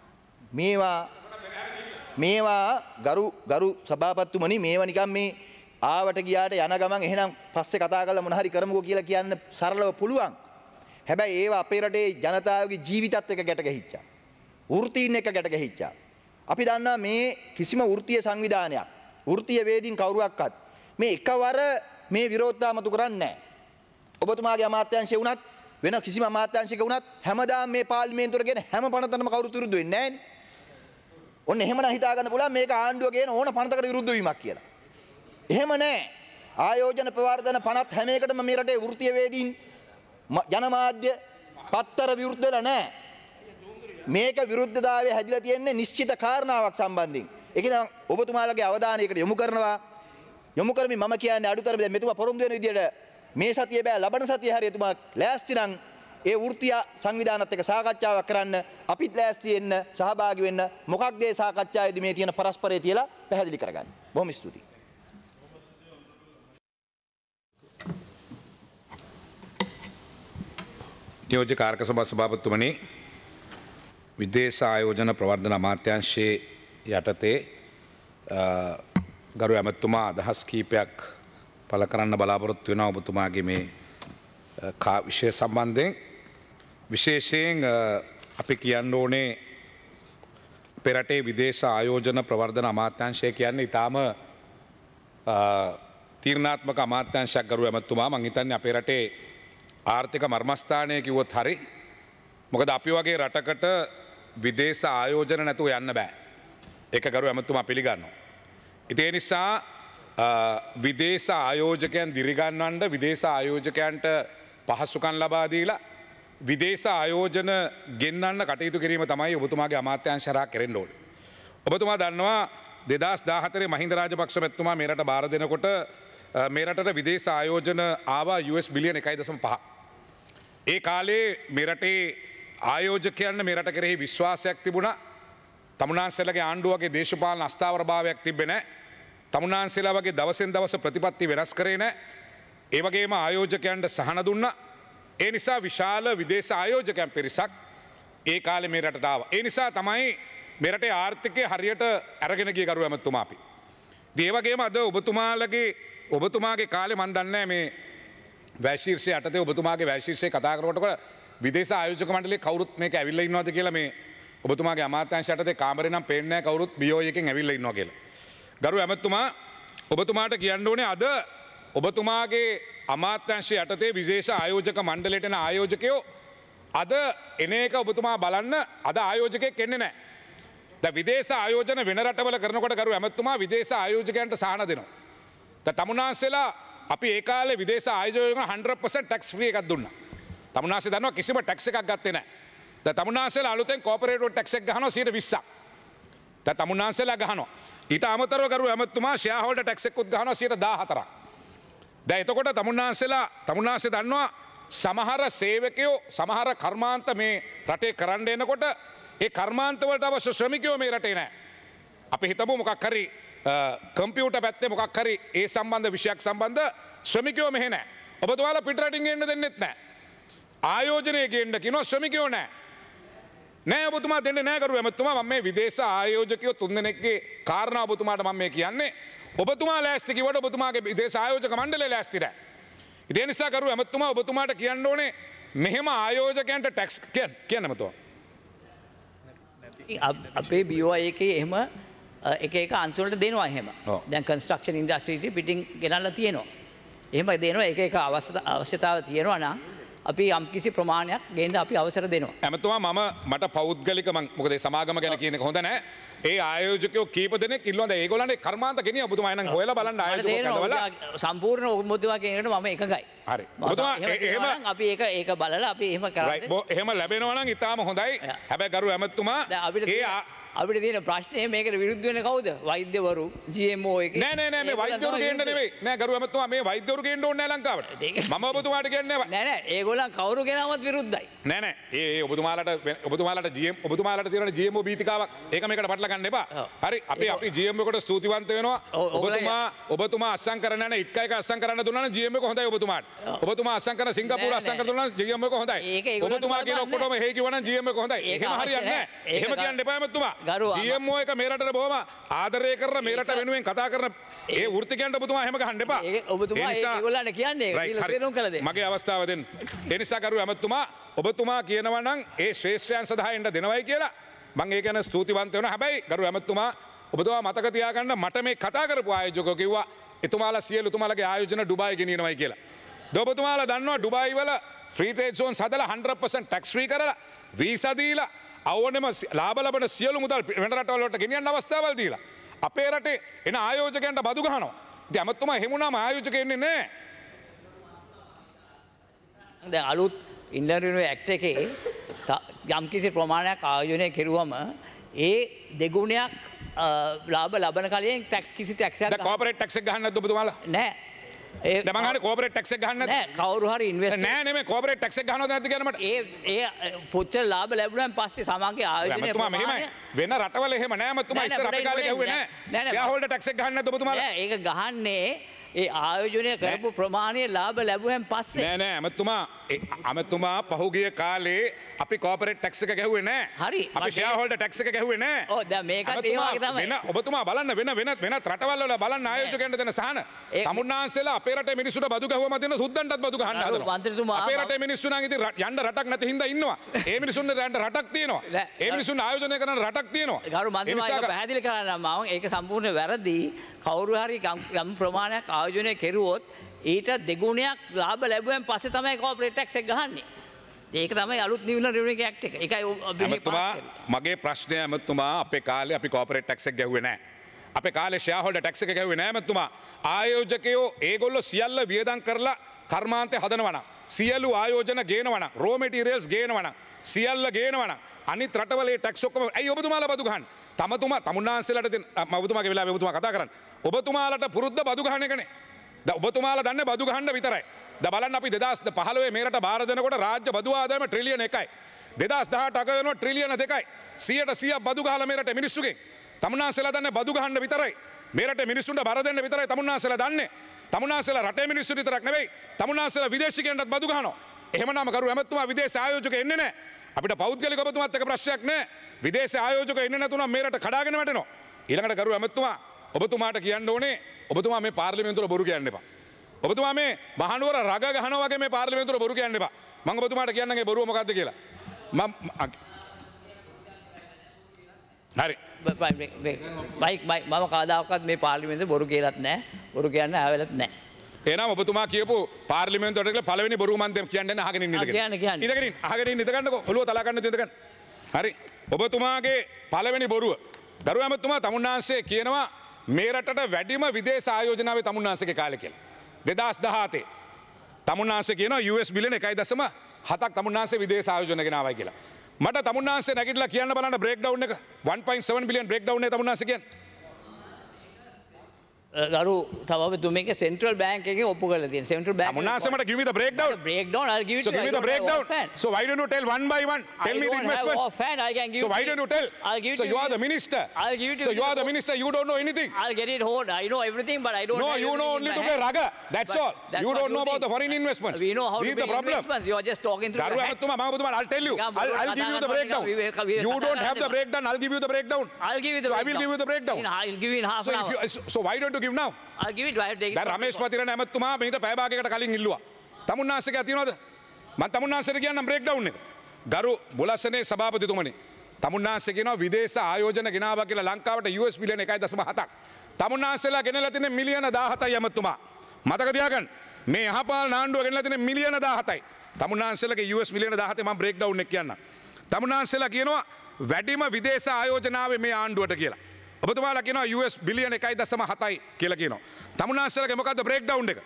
[SPEAKER 2] මේවා ගරු සභාපතිතුමනි මේවා නිකන් මේ ආවට ගියාට යන ගමන් එහෙනම් පස්සේ කතා කරලා මොන හරි කරමුකෝ කියලා කියන්න සරලව පුළුවන්. හැබැයි ඒවා අපේ රටේ ජනතාවගේ ජීවිතත් එක්ක ගැට ගැහිච්චා. වෘත්තීන් එක්ක ගැට ගැහිච්චා. අපි දන්නා මේ කිසිම වෘත්තීය සංවිධානයක් වෘත්තීය වේදීන් කවුරුවක්වත් මේ එකවර මේ විරෝධතා මතු කරන්නේ නැහැ. ඔබතුමාගේ අමාත්‍යාංශය වුණත් වෙන කිසිම අමාත්‍යාංශයක වුණත් හැමදාම මේ පාර්ලිමේන්තුවට ගෙන හැම පනතටම කවුරුත් විරුද්ධ වෙන්නේ නැහැ නේ. ඔන්න එහෙමනම් හිතා ගන්න පුළුවන් මේක ආණ්ඩුව ගේන ඕන පනතකට විරුද්ධ වීමක් කියලා. එහෙම නැහැ. ආයෝජන ප්‍රවර්ධන පනත් හැම එකටම මේ රටේ වෘත්තීය වේදීන් ජනමාධ්‍ය පත්තර විරුද්ධ වෙලා නැහැ. මේක විරුද්ධතාවය හැදිලා තියෙන්නේ නිශ්චිත කාරණාවක් සම්බන්ධයෙන්. ඒක නම් ඔබතුමාලගේ අවධානයකට යොමු කරනවා. යොමු කරමින් මම කියන්නේ අඩුතර දැන් මෙතුමා පොරොන්දු වෙන විදියට මේ සතියේ බෑ ලබන සතියේ හරිය එතුමා ලෑස්ති නම් ඒ වෘත්තීය සංවිධානත් එක්ක සාකච්ඡාවක් කරන්න අපිත් ලෑස්ති වෙන්න සහභාගී වෙන්න මොකක්ද ඒ සාකච්ඡාවේදී මේ තියෙන පරස්පරය කියලා පැහැදිලි කරගන්න. බොහොම ස්තුතියි.
[SPEAKER 4] නියෝජ්‍ය කාර්ක සභා සභාපතිතුමනි විදේශ ආයෝජන ප්‍රවර්ධන අමාත්‍යාංශයේ යටතේ ගරු ඇමතුමා අදහස් කීපයක් පළ කරන්න බලාපොරොත්තු වෙනවා ඔබතුමාගේ මේ විෂය සම්බන්ධයෙන් විශේෂයෙන් අපි කියන්න ඕනේ අපේ රටේ විදේශ ආයෝජන ප්‍රවර්ධන අමාත්‍යාංශය කියන්නේ ඊටාම තීරණාත්මක අමාත්‍යාංශයක් ගරු ඇමතුමා මං හිතන්නේ අපේ රටේ ආර්ථික මර්මස්ථානය කිව්වොත් හරි. මොකද අපි වගේ රටකට විදේශ ආයෝජන නැතුව යන්න බෑ. ඒක ගරු ඇමතුමා පිළිගන්නවා. ඉතින් ඒ නිසා විදේශ ආයෝජකයන් දිරිගන්වන්න විදේශ ආයෝජකයන්ට පහසුකම් ලබා දීලා විදේශ ආයෝජන ගෙන්නන්න කටයුතු කිරීම තමයි ඔබතුමාගේ අමාත්‍යාංශ හරහා කෙරෙන්න ඕනේ. ඔබතුමා දන්නවා 2014 මහින්ද රාජපක්ෂ මැතිතුමා මේ රට බාර දෙනකොට මේ රටට විදේශ ආයෝජන ආවා US බිලියන 1.5. ඒ කාලේ මේ රටේ ආයෝජකයන්ට මේ රට කෙරෙහි විශ්වාසයක් තිබුණා. තමුන්නාන්සේලාගේ ආණ්ඩුවගේ දේශපාලන අස්ථාවරභාවයක් තිබ්බේ නැහැ. තමුන්නාන්සේලා වගේ දවසෙන් දවස ප්‍රතිපත්ති වෙනස් කරේ නැහැ. ඒ වගේම ආයෝජකයන්ට සහන දුන්නා. ඒ නිසා විශාල විදේශ ආයෝජකයන් පිරිසක් ඒ කාලේ මේ රටට ආවා. ඒ නිසා තමයි මේ රටේ ආර්ථිකය හරියට අරගෙන ගිය ගරු ඇමතුමා අපි. ඒ වගේම අද ඔබතුමාගේ කාලේ මන් දන්නේ මේ වැශීර්ෂය යටතේ ඔබතුමාගේ වැශීර්ෂය කතා කරනකොට විදේශ ආයෝජක මණ්ඩලයේ කවුරුත් මේක ඇවිල්ලා ඉන්නවද කියලා මේ ඔබතුමාගේ අමාත්‍යාංශ යටතේ කාමරේ නම් පේන්නේ නැහැ කවුරුත් BOE එකෙන් ඇවිල්ලා ඉන්නවා කියලා. ගරු ඇමතුමා ඔබතුමාට කියන්න ඕනේ අද ඔබතුමාගේ අමාත්‍යංශය යටතේ විශේෂ ආයෝජක මණ්ඩලයට එන ආයෝජකයෝ අද එන එක ඔබතුමා බලන්න අද ආයෝජකයෙක් එන්නේ නැහැ. දැන් විදේශ ආයෝජන වෙන රටවල කරනකොට ගරු ඇමතුමා විදේශ ආයෝජකයන්ට සහන දෙනවා. දැන් තමුන්නාන්සේලා අපි ඒ කාලේ විදේශ ආයෝජන 100% ටැක්ස් ෆ්‍රී එකක් දුන්නා. තමුන්නාන්සේ දන්නවා කිසිම ටැක්ස් එකක් ගත්තේ නැහැ. තමුන්නාන්සේලා අලුතෙන් කෝපරේට් ටැක්ස් එක ගහනවා 120ක්. තමුන්නාන්සේලා ගහනවා. ඊට අමතරව ගරු ඇමතුමා ෂෙයා හෝල්ඩර් ටැක්ස් එකකුත් ගහනවා 14%ක්. දැන් එතකොට තමුන්නාන්සේ දන්නවා සමහර සේවකයෝ සමහර කර්මාන්ත මේ රටේ කරන්න එනකොට ඒ කර්මාන්ත වලට අවශ්‍ය ශ්‍රමිකයෝ මේ රටේ නැහැ. අපි හිතමු මොකක් හරි කම්පියුටර් පැත්තේ මොකක් හරි ඒ සම්බන්ධ විෂයක් සම්බන්ධ ශ්‍රමිකයෝ මෙහෙ නැහැ. ඔබතුමාලා පිටරටින් එන්න දෙන්නෙත් නැහැ. ආයෝජනය ගේන්න කියනවා ශ්‍රමිකයෝ නැහැ. නෑ ඔබතුමා දෙන්නේ නෑ කරු ඇමතුමා මම මේ විදේශ ආයෝජකයෝ තුන්දෙනෙක්ගේ කාරණා ඔබතුමාට මම මේ කියන්නේ. ඔබතුමා ලෑස්ති කිව්වට ඔබතුමාගේ විදේශ ආයෝජක මණ්ඩලය ලෑස්ති නැහැ. ඒ නිසා කරු ඇමතුමා ඔබතුමාට කියන්න ඕනේ මෙහෙම ආයෝජකයන්ට ටැක්ස් කියන්න ඇමතුමා.
[SPEAKER 3] අපේ BOI එකේ එහෙම එක අංශවලට දෙනවා එහෙම. දැන් කන්ස්ට්‍රක්ෂන් ඉන්ඩස්ට්‍රි පිටින් ගෙනල්ලා තියෙනවා. එහෙම දෙනවා එක අවශ්‍යතාව තියෙනවා නම් අපි යම් කිසි ප්‍රමාණයක් ගේන්න අපි අවසර දෙනවා.
[SPEAKER 4] ඇමතුමා මට පෞද්ගලික මොකද සමාගම ගැන කියන එක හොඳ නැහැ. ඒ ආයෝජකයෝ කීප දෙනෙක් ඉල්ලුවා. දැන් ඒගොල්ලන්ගේ කර්මාන්ත ගෙනිය ඔබතුමා එනං හොයලා බලන්න ආයෝජකයෝ කඩවලා
[SPEAKER 3] සම්පූර්ණ ඔබතුමා කියනකට මම එකගයි.
[SPEAKER 4] හරි. ඔබතුමා එහෙම
[SPEAKER 3] අපි ඒක බලලා අපි එහෙම කරන්නේ.
[SPEAKER 4] එහෙම ලැබෙනවා නම් ඉතාම හොඳයි. හැබැයි ගරු ඇමතුමා
[SPEAKER 3] අපිට තියෙන ප්‍රශ්නේ මේකට විරුද්ධ වෙන කවුද? වෛද්‍යවරු, GMO එකේ.
[SPEAKER 4] නෑ මේ වෛද්‍යවරු ගේන්න නෙවෙයි. නෑ ගරු ඇමතුමා මේ වෛද්‍යවරු ගේන්න ඕනේ නෑ ලංකාවට. මම ඔබතුමාට කියන්නේ
[SPEAKER 3] නෑ ඒගොල්ලන් කවුරු ගෙනාවත් විරුද්ධයි.
[SPEAKER 4] නෑ ඒ ඔබතුමාලට තියෙන GMO බීතිකාවක් ඒක මේකට පටල ගන්න එපා. හරි අපි GMO එකට ස්තුතිවන්ත වෙනවා. ඔබතුමා අස්සම් කරන්න යන ඉක්ක එක අස්සම් කරන්න දුන්නා නම් GMO එක හොඳයි ඔබතුමාට. ඔබතුමා අස්සම් කරන සිංගප්පූරු අස්සම් කරන දුන්නා නම් GMO එක හොඳයි. ඔබතුමා කියන ඔක්කොටම හේ කිව්වනම් GMO එක හොඳයි. එහෙම හරියන්නේ නෑ. එහෙම කියන්න එපා ඇමතුමා. GMO එක මේ රටට බොහොම ආදරය කරන මේ රට වෙනුවෙන් කතා කරන ඒ වෘත්තිකයන්ට ඔබතුමා එහෙම ගහන්න එපා.
[SPEAKER 3] ඔබතුමා ඒගොල්ලන්ට කියන්නේ කියලා තේරුම් කළ දෙන්න.
[SPEAKER 4] මගේ අවස්ථාව දෙන්න. ඒ නිසා කරු ඇමතුමා ඔබතුමා කියනවා නම් ඒ ශ්‍රේෂ්ඨයන් සඳහා එන්න දෙනවයි කියලා මම ඒ ගැන ස්තුතිවන්ත වෙනවා. හැබැයි කරු ඇමතුමා ඔබතුමා මතක තියාගන්න මට මේ කතා කරපු ආයෝජකයෝ කිව්වා එතුමාලා සියලු තුමාලගේ ආයෝජන ඩුබායි ගෙනියනවයි කියලා. ඔබතුමාලා දන්නවා ඩුබායි වල ෆ්‍රී ට්‍රේඩ් සෝන් හදලා 100% ටැක්ස් ෆ්‍රී කරලා වීසා දීලා අවනම ලාභ ලබන සියලු මුදල් වෙන රටවල් වලට ගෙනියන්න අවස්ථාවල් දීලා අපේ රටේ එන ආයෝජකයන්ට බදු ගහනවා. ඉතින් අමතුමා එහෙම වුණාම ආයෝජක එන්නේ නැහැ.
[SPEAKER 3] දැන් අලුත් ඉන්ඩියන් රිනිවල් ඇක්ට් එකේ යම් කිසි ප්‍රමාණයක් ආයෝජනය කෙරුවම ඒ දෙගුණයක් ලාභ ලබන කලින් ටැක්ස් කිසි ටැක්ස් එකක්
[SPEAKER 4] දැන් කෝපරේට් ටැක්ස් එක ගහන්න නැද්ද ඔබතුමාලා?
[SPEAKER 3] නැහැ.
[SPEAKER 4] දැන් මං අහන්නේ කෝපරේට් ටැක්ස් එක ගහන්න නැද්ද?
[SPEAKER 3] නෑ කවුරු හරි ඉන්වෙස්ට්
[SPEAKER 4] නෑ නෙමෙයි කෝපරේට් ටැක්ස් එක ගහනවද නැද්ද කියන මට.
[SPEAKER 3] ඒ පුච්චර ලාභ ලැබුණාන් පස්සේ තමන්ගේ ආයෝජනය
[SPEAKER 4] මෙහෙමයි වෙන රටවල එහෙම නෑ මතුමා ඉස්සර අපේ කාලේ ගැහුවේ නෑ. ෂෙයා හෝල්ඩර් ටැක්ස් එක ගහන්න නැද්ද ඔබතුමාලා?
[SPEAKER 3] නෑ ඒක ගහන්නේ ඒ ආයෝජනය කරපු ප්‍රමාණය ලාභ ලැබුවෙන් පස්සේ.
[SPEAKER 4] නෑ අමතුමා පහුගිය කාලේ අපි කෝපරේට් ටැක්ස් එක ගැහුවේ නෑ.
[SPEAKER 3] හරි.
[SPEAKER 4] අපි ෂෙයා හෝල්ඩර් ටැක්ස් එක ගැහුවේ නෑ.
[SPEAKER 3] ඔව් දැන් මේකත් ඒ වගේ තමයි.
[SPEAKER 4] ඔබතුමා බලන්න වෙනත් රටවල් වල බලන්න ආයෝජකයන්ට දෙන සහන. තමුන්නාන්සේලා අපේ රටේ මිනිස්සුන්ට බදු ගැහුවම දෙන සුද්දන්ටත් බදු ගහන්න හදනවා. අපේ රටේ මිනිස්සු නම් ඉතින් යන්න රටක් නැති හින්දා ඉන්නවා. ඒ මිනිස්සුන්ට යන්න රටක් තියෙනවා. ඒ මිනිස්සුන් ආයෝජනය කරන රටක් තියෙනවා.
[SPEAKER 3] ගරු මන්ත්‍රීතුමා ඒක පැහැදිලි කරන්න මම ඒක සම්පූර්ණ වැරදි. කවුරු හරි යම් ප්‍රමාණයක් ආයෝජනය කෙරුවොත් ඊට දෙගුණයක් ලාභ ලැබුවෙන් පස්සේ තමයි කෝපරේට් ටැක්ස් එක ගහන්නේ. ඒක තමයි අලුත් නිවුන රිනිවල් ඇක්ට් එක. ඒකයි
[SPEAKER 4] මගේ ප්‍රශ්නය ඇමතුමා අපේ කාලේ අපි කෝපරේට් ටැක්ස් එක ගැහුවේ නැහැ. අපේ කාලේ ෂෙයා හෝල්ඩර් ටැක්ස් එක ගැහුවේ නැහැ ඇමතුමා. ආයෝජකයෝ ඒගොල්ලෝ සියල්ල වියදම් කරලා කර්මාන්තේ හදනවා නම් සියලු ආයෝජන ගේනවා නම් රෝ මැටීරියල්ස් ගේනවා නම් සියල්ල ගේනවා නම් අනිත් රටවල ඒ ටැක්ස් ඔක්කොම ඇයි ඔබතුමාලා බදු ගහන්නේ? තමුන්නාන්සේලාට දෙන මම ඔබතුමාගේ වෙලාවේ ඔබතුමා කතා කරන්නේ. ඔබතුමාලට පුරුද්ද බදු ගහන එකනේ. දැන් ඔබතුමාලා දන්නේ බදු ගහන්න විතරයි. දැන් බලන්න අපි 2015 මේ රට බාර දෙනකොට රාජ්‍ය බදු ආදායම ට්‍රිලියන 1යි. 2018 අග වෙනවා ට්‍රිලියන 2යි. 100% බදු ගහලා මේ රටේ මිනිස්සුගෙන්. තමුන්නාන්සේලා දන්නේ බදු ගහන්න විතරයි. මේ රටේ මිනිස්සුන්ට බාර දෙන්න විතරයි තමුන්නාන්සේලා දන්නේ. තමුන්නාන්සේලා රටේ මිනිස්සු විතරක් නෙවෙයි. තමුන්නාන්සේලා විදේශිකයන්ටත් බදු ගහනවා. එහෙමනම් කරු ඇමතුමා විදේශ ආයෝජක එන්නේ නැහැ. අපිට පෞද්ගලික ඔබතුමාත් එක්ක ප්‍රශ්නයක් නැහැ. විදේශ ආයෝජක එන්නේ නැතුණා මේ රට කඩාගෙන වැටෙනවා. ඊළඟට කරු ඇමතුමා ඔබතුමාට කියන්න ඕනේ ඔබතුමා මේ පාර්ලිමේන්තුවල බොරු කියන්න එපා. ඔබතුමා මේ මහනුවර රග ගහනවා වගේ මේ පාර්ලිමේන්තුවල බොරු කියන්න එපා. මම ඔබතුමාට කියන්නම් ඒ බොරුව මොකද්ද කියලා. හරි.
[SPEAKER 3] මම කවදාකවත් මේ පාර්ලිමේන්තුවේ බොරු කියලාත් නැහැ. බොරු කියන්න ආවෙලත් නැහැ.
[SPEAKER 4] එහෙනම් ඔබතුමා කියපු පාර්ලිමේන්තුවට කියලා පළවෙනි බොරුව මන් දැන් කියන්න අහගෙන ඉන්න ඉඳගෙන. ඉඳගෙන අහගෙන ඉන්න ඉඳගන්නකො. ඔළුව තලා ගන්න ඉඳගන්න. හරි. ඔබතුමාගේ පළවෙනි බොරුව. දරු ඇමතුමා තමුන්නාන්සේ කියනවා මේ රටට වැඩිම විදේශ ආයෝජනාවේ තමුන්නාන්සේගේ කාලේ කියලා. 2017 තමුන්නාන්සේ කියනවා US බිලියන 1.7ක් තමුන්නාන්සේ විදේශ ආයෝජන ගෙනාවයි කියලා. මට තමුන්නාන්සේ නැගිටලා කියන්න බලන්න බ්‍රේක්ඩවුන් එක 1.7 බිලියන් බ්‍රේක්ඩවුන් එක තමුන්නාන්සේ කියන්නේ.
[SPEAKER 3] ගරු සභාපතිතුමේක සෙන්ට්‍රල් බැංක් එකෙන් ඔප්පු කරලා තියෙන සෙන්ට්‍රල් බැංක්
[SPEAKER 4] තමුන්නාන්සේ මට give me the breakdown.
[SPEAKER 3] breakdown I'll give it
[SPEAKER 4] So
[SPEAKER 3] to you.
[SPEAKER 4] give me the breakdown. So why don't you tell one by one? Tell me the investments.
[SPEAKER 3] Offhand, I can give
[SPEAKER 4] So
[SPEAKER 3] it
[SPEAKER 4] why
[SPEAKER 3] to
[SPEAKER 4] don't you tell?
[SPEAKER 3] I'll give it
[SPEAKER 4] So
[SPEAKER 3] to
[SPEAKER 4] you are the minister.
[SPEAKER 3] I'll give it to
[SPEAKER 4] So
[SPEAKER 3] you.
[SPEAKER 4] you are the minister. You don't know anything.
[SPEAKER 3] I'll get it hold. I know everything, but I don't
[SPEAKER 4] No,
[SPEAKER 3] have
[SPEAKER 4] you know
[SPEAKER 3] everything
[SPEAKER 4] only
[SPEAKER 3] in
[SPEAKER 4] to
[SPEAKER 3] my
[SPEAKER 4] play
[SPEAKER 3] hand.
[SPEAKER 4] rugger. That's
[SPEAKER 3] But
[SPEAKER 4] all.
[SPEAKER 3] that's
[SPEAKER 4] You
[SPEAKER 3] what
[SPEAKER 4] don't know about
[SPEAKER 3] think.
[SPEAKER 4] the foreign investments.
[SPEAKER 3] We know how
[SPEAKER 4] This
[SPEAKER 3] to
[SPEAKER 4] is the
[SPEAKER 3] make
[SPEAKER 4] problem.
[SPEAKER 3] investments. You are just talking through
[SPEAKER 4] Garu
[SPEAKER 3] the head.
[SPEAKER 4] Ahmed, I'll tell you. I'll give you the breakdown. You don't have the breakdown. I'll give you the breakdown.
[SPEAKER 3] I'll give you the
[SPEAKER 4] So I
[SPEAKER 3] breakdown.
[SPEAKER 4] will give you the breakdown.
[SPEAKER 3] I'll give you in half
[SPEAKER 4] So
[SPEAKER 3] an
[SPEAKER 4] if
[SPEAKER 3] hour.
[SPEAKER 4] you, so why don't you give now?
[SPEAKER 3] I'll give it. I have to take it.
[SPEAKER 4] දැන් රමේෂ් පතිරණ ඇමතුමා මීට පැය භාගයකට කලින් ඉල්ලුවා. තමුන්නාන්සේක තියනවද? මම තමුන්නාන්සේට කියන්නම් බ්‍රේක්ඩවුන් එක. ගරු බුලසනේ සභාපතිතුමනි. තමුන්නාන්සේ කියනවා විදේශ ආයෝජන ගෙනාවා කියලා ලංකාවට US බිලියන 1.7ක්. තමුන්නාන්සේලා ගෙනලා තියෙන මිලියන 17යි ඇමතුමා. මතක තියාගන්න. මේ යහපාලන ආණ්ඩුව ගෙනලා තියෙන මිලියන 17යි. තමුන්නාන්සේලාගේ US මිලියන 17 මම බ්‍රේක්ඩවුන් එක කියන්නම්. තමුන්නාන්සේලා කියනවා වැඩිම විදේශ ආයෝජනාවේ මේ ආණ්ඩුවට කියලා. ඔබතුමාලා කියනවා US බිලියන 1.7යි කියලා කියනවා. තමුන්නාන්සේලාගේ මොකද්ද බ්‍රේක්ඩවුන් එක?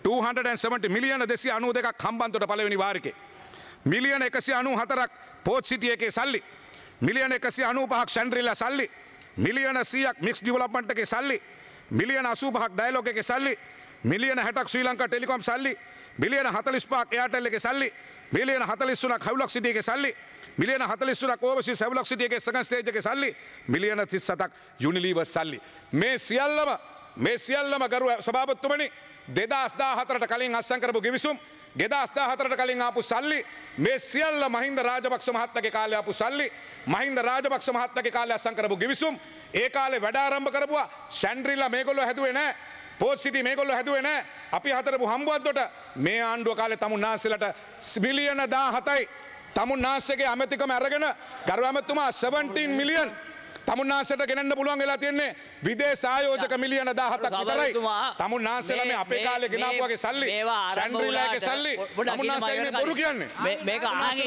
[SPEAKER 4] 270 මිලියන 292ක් හම්බන්තොට පළවෙනි වාරිකේ. මිලියන 194ක් පෝට් සිටි එකේ සල්ලි. මිලියන 195ක් ෂැන්ඩ්‍රීලා සල්ලි. මිලියන 100ක් මික්ස් ඩෙවලොප්මන්ට් එකේ සල්ලි. මිලියන 85ක් ඩයලොග් එකේ සල්ලි. මිලියන 60ක් ශ්‍රී ලංකා ටෙලිකොම් සල්ලි. මිලියන 45ක් එයාටෙල් එකේ සල්ලි. මිලියන 43ක් හවුලොක් සිටි එකේ සල්ලි. මිලියන 43ක් ඕවර්සීස් හවුලොක් සිටි එකේ සෙකන්ඩ් ස්ටේජ් එකේ සල්ලි. මිලියන 37ක් යුනිලීවර් සල්ලි. මේ සියල්ලම ගරු සභාපතිතුමනි 2014ට කලින් අත්සන් කරපු ගිවිසුම් 2014ට කලින් ආපු සල්ලි මේ සියල්ල මහින්ද රාජපක්ෂ මහත්තයාගේ කාලේ ආපු සල්ලි මහින්ද රාජපක්ෂ මහත්තයාගේ කාලේ අත්සන් කරපු ගිවිසුම් ඒ කාලේ වැඩ ආරම්භ කරපුවා ෂැන්ඩ්‍රීලා මේගොල්ලෝ හැදුවේ නැහැ පෝට් සිටි මේගොල්ලෝ හැදුවේ නැහැ අපි හතරපු හම්බුවද්දොට මේ ආණ්ඩුව කාලේ තමුන්නාන්සේලට මිලියන 17යි තමුන්නාන්සේගේ අමතිකම අරගෙන ගරු ඇමතුමා 17 මිලියන් තමුන්නාන්සේට ගෙනන්න පුළුවන් වෙලා තියෙන්නේ විදේශ ආයෝජක මිලියන 17ක් විතරයි. තමුන්නාන්සේලා මේ අපේ කාලේ ගෙනාපු වගේ සල්ලි ෂැන්ඩ්‍රීලාගේ සල්ලි තමුන්නාන්සේලා බොරු කියන්නේ.
[SPEAKER 3] මේක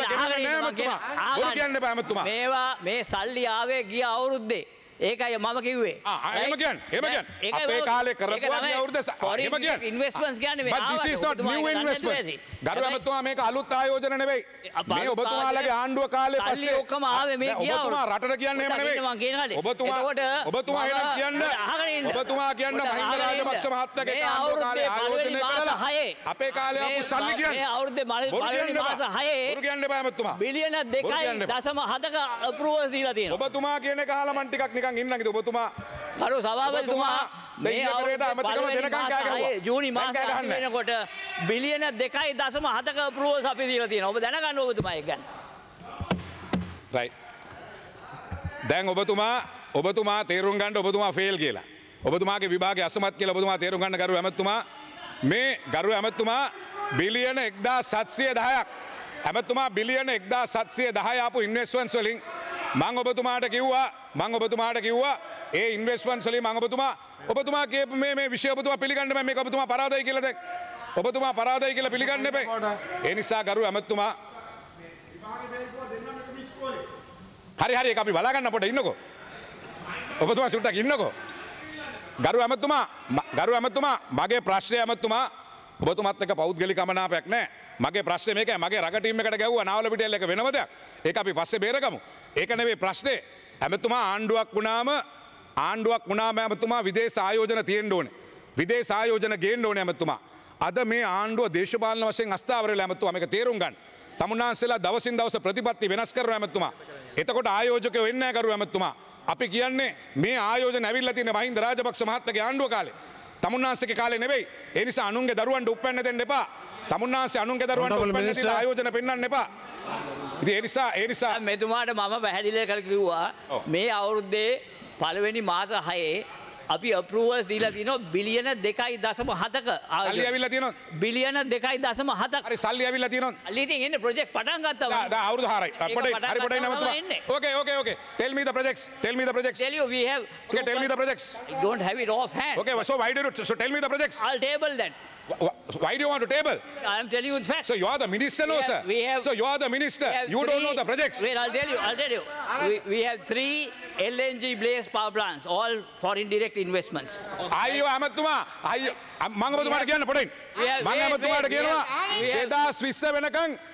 [SPEAKER 4] බොරු කියන්න එපා ඇමතුමා.
[SPEAKER 3] මේ සල්ලි ආවේ ගිය අවුරුද්දේ. ඒකයි මම කිව්වේ.
[SPEAKER 4] එහෙම කියන්නේ. අපේ කාලේ කරපුවා ගිය අවුරුද්දේ එහෙම කියන්නේ.
[SPEAKER 3] ඉන්වෙස්ට්මන්ට්ස් කියන්නේ මේ
[SPEAKER 4] But this is not new investment. ගරු ඇමතුමා මේක අලුත් ආයෝජන නෙවෙයි. මේ ඔබතුමාලගේ ආණ්ඩුව කාලේ පස්සේ
[SPEAKER 3] ඔක්කොම ආවේ මේ ගිය
[SPEAKER 4] ඔබතුමා රටට කියන්නේ එහෙම නෙවෙයි. ඔබතුමා එහෙනම් කියන්න ඔබතුමා කියන්න මහින්ද රාජපක්ෂ මහත්තයාගේ ආණ්ඩුව කාලේ ආයෝජනය කරලා අපේ කාලේ ආපු සල්ලි කියන්නේ.
[SPEAKER 3] මේ අවුරුද්දේ පළවෙනි මාස 6
[SPEAKER 4] බොරු කියන්න එපා ඇමතුමා.
[SPEAKER 3] බිලියන 2.7ක අප්‍රූවල්ස් දීලා තියෙනවා.
[SPEAKER 4] ඔබතුමා කියන එක අහලා මන් ටිකක් නිකන් ඉන්නකද ඔබතුමා
[SPEAKER 3] ගරු සභාපතිතුමා මේ ජූනි මාස වෙනකොට බිලියන 2.7ක අප්‍රූවල්ස් අපි දීලා තියෙනවා. ඔබ දැනගන්න ඔබතුමා ඒක ගැන.
[SPEAKER 4] රයිට්. දැන් ඔබතුමා තේරුම් ගන්න ඔබතුමා ෆේල් කියලා. ඔබතුමාගේ විභාගයේ අසමත් කියලා ඔබතුමා තේරුම් ගන්න ගරු ඇමතුමා මේ ගරු ඇමතුමා බිලියන 1710ක් ඇමතුමා බිලියන 1710 ආපු ඉන්වෙස්ට්මන්ට්ස් වලින් මම ඔබතුමාට කිව්වා ඒ ඉන්වෙස්ට්මන්ට්ස් වලින් මම ඔබතුමා කියපු මේ විෂය ඔබතුමා පිළිගන්න බෑ මේක ඔබතුමා පරාදයි කියලා දැන් ඔබතුමා පරාදයි කියලා පිළිගන්න එපා ඒ නිසා ගරු ඇමතුමා හරි ඒක අපි බලා ගන්න පොඩ ඉන්නකෝ ඔබතුමා සුට්ටක් ඉන්නකෝ ගරු ඇමතුමා මගේ ප්‍රශ්නය ඇමතුමා ඔබතුමාත් එක්ක පෞද්ගලික කමනාපයක් නැහැ මගේ ප්‍රශ්නේ මේකයි මගේ රග ටීම් එකට ගැව්වා නාවල පිටියල් එක වෙනම දෙයක් ඒක අපි පස්සේ බේරගමු ඒක නෙවෙයි ප්‍රශ්නේ ඇමතුමා ආණ්ඩුවක් වුණාම ඇමතුමා විදේශ ආයෝජන තියෙන්න ඕනේ විදේශ ආයෝජන ගේන්න ඕනේ ඇමතුමා අද මේ ආණ්ඩුව දේශපාලන වශයෙන් අස්ථාවර වෙලා ඇමතුමා මේක තේරුම් ගන්න තමුන්නාන්සේලා දවසින් දවස ප්‍රතිපත්ති වෙනස් කරනවා ඇමතුමා එතකොට ආයෝජකයෝ වෙන්නේ නැහැ කරු ඇමතුමා අපි කියන්නේ මේ ආයෝජන ඇවිල්ලා තියෙන මහින්ද රාජපක්ෂ මහත්තයාගේ ආණ්ඩුව කාලේ තමුන්නාන්සේගේ කාලේ නෙවෙයි ඒ නිසා අනුන්ගේ දරුවන්ට උප්පැන්න දෙන්න එපා තමුන්නාන්සේ අනුන්ගේ දරුවන්ට උප්පැන්න දීලා ආයෝජන පෙන්වන්න එපා ඉතින් ඒ නිසා
[SPEAKER 3] මෙතුමාට මම පැහැදිලි කරලා කිව්වා මේ අවුරුද්දේ පළවෙනි මාස 6 අපි අප්‍රූවල්ස් දීලා තිනවා බිලියන 2.7ක
[SPEAKER 4] සල්ලි ඇවිල්ලා තියෙනවා
[SPEAKER 3] බිලියන 2.7ක
[SPEAKER 4] හරි සල්ලි ඇවිල්ලා තියෙනවා
[SPEAKER 3] අලි ඉතින් එන්නේ ප්‍රොජෙක්ට් පටන් ගත්තා
[SPEAKER 4] දැන් අවුරුදු 6යි හරි පොඩයි නමතුමා okay tell me the projects
[SPEAKER 3] tell you we have
[SPEAKER 4] okay tell me the projects
[SPEAKER 3] I don't have it offhand
[SPEAKER 4] okay so why do you so tell me the projects
[SPEAKER 3] I'll table that
[SPEAKER 4] why do you want to table
[SPEAKER 3] I am telling you the facts
[SPEAKER 4] so you are the minister no sir so you are the minister you don't know the projects
[SPEAKER 3] wait I'll tell you we have 3 LNG Blaze power plants all foreign direct investments
[SPEAKER 4] අයියෝ අමතුමා අයියෝ මම ඔබතුමාට කියන්න පොඩ්ඩක් මම ඔබතුමාට කියනවා 2020 වෙනකන්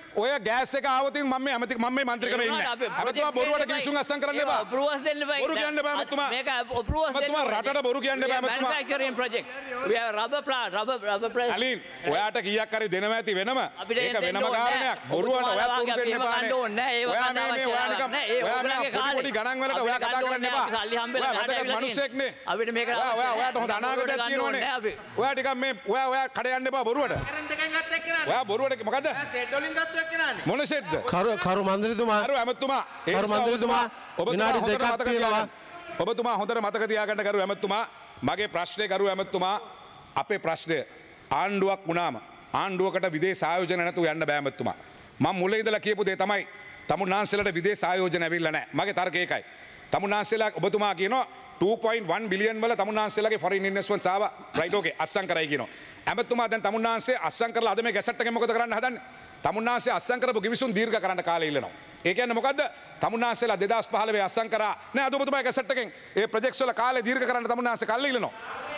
[SPEAKER 4] ඔය ගෑස් එක ආවතින් මම ඇමති මම මේ මන්ත්‍රී කරේ ඉන්නේ. ඇමතුමා බොරුවට කිවිසුම් අස්සම් කරන්න එපා.
[SPEAKER 3] approvals දෙන්න බෑ.
[SPEAKER 4] බොරු කියන්න බෑ ඇමතුමා.
[SPEAKER 3] මේක approvals දෙන්න.
[SPEAKER 4] ඇමතුමා රටට බොරු කියන්න බෑ ඇමතුමා.
[SPEAKER 3] manufacturing projects. We have rubber plant, rubber plant.
[SPEAKER 4] අලින් ඔයාට කීයක් හරි දෙනවා ඇති වෙනම. ඒක වෙනම කාරණයක්. බොරුවට ඔයා තුරු දෙන්න එපානේ. ඔයා මේ ඔයා නිකම් ඔයාගේ පොඩි ගණන් වලට ඔයා කතා කරන්න එපා.
[SPEAKER 3] සල්ලි හම්බෙලා
[SPEAKER 4] ඔයා වැදගත් මිනිස්සෙක් නේ.
[SPEAKER 3] අපිට මේක
[SPEAKER 4] ඔයාට හොඳ අනාගතයක් තියෙනවනේ. ඔයා ටිකක් මේ ඔයා කඩ යන්න එපා බොරුවට. ඔයා බොරුවට මොකද? සෙඩ් වලින් ගත්ත එක්කනනේ. මොන සෙඩ්ද?
[SPEAKER 1] කරු මන්ත්‍රීතුමා
[SPEAKER 4] කරු ඇමතුමා
[SPEAKER 1] කරු මන්ත්‍රීතුමා විනාඩි දෙකක් තියෙනවා.
[SPEAKER 4] ඔබතුමා හොඳට මතක තියාගන්න කරු ඇමතුමා මගේ ප්‍රශ්නේ කරු ඇමතුමා අපේ ප්‍රශ්නය ආණ්ඩුවක් වුණාම ආණ්ඩුවකට විදේශ ආයෝජන නැතුව යන්න බෑ ඇමතුමා. මම මුලින් ඉඳලා කියපු දේ තමයි තමුන්නාන්සේලාට විදේශ ආයෝජන ඇවිල්ලා නැහැ. මගේ තර්කය ඒකයි. තමුන්නාන්සේලා ඔබතුමා කියනවා 2.1 බිලියන් වල තමුන්නාන්සේලාගේ ෆොරින් ඉන්වෙස්ට්මන්ට්ස් ආවා. රයිට් ඕකේ අස්සම් කරයි කියනවා. ඇමතුමා දැන් තමුන්නාන්සේ අස්සම් කරලා අද මේ ගැසට් එකෙන් මොකද කරන්න හදන්නේ? තමුන්නාන්සේ අස්සම් කරපු කිවිසුම් දීර්ඝ කරන්න කාලය ඉල්ලනවා. ඒ කියන්නේ මොකද්ද? තමුන්නාන්සේලා 2015 අස්සම් කරා නෑ අද ඔබතුමා ගැසට් එකෙන් ඒ ප්‍රොජෙක්ට්ස් වල කාලය දීර්ඝ කරන්න තමුන්නාන්සේ කල්ලි ඉල්ලනවා.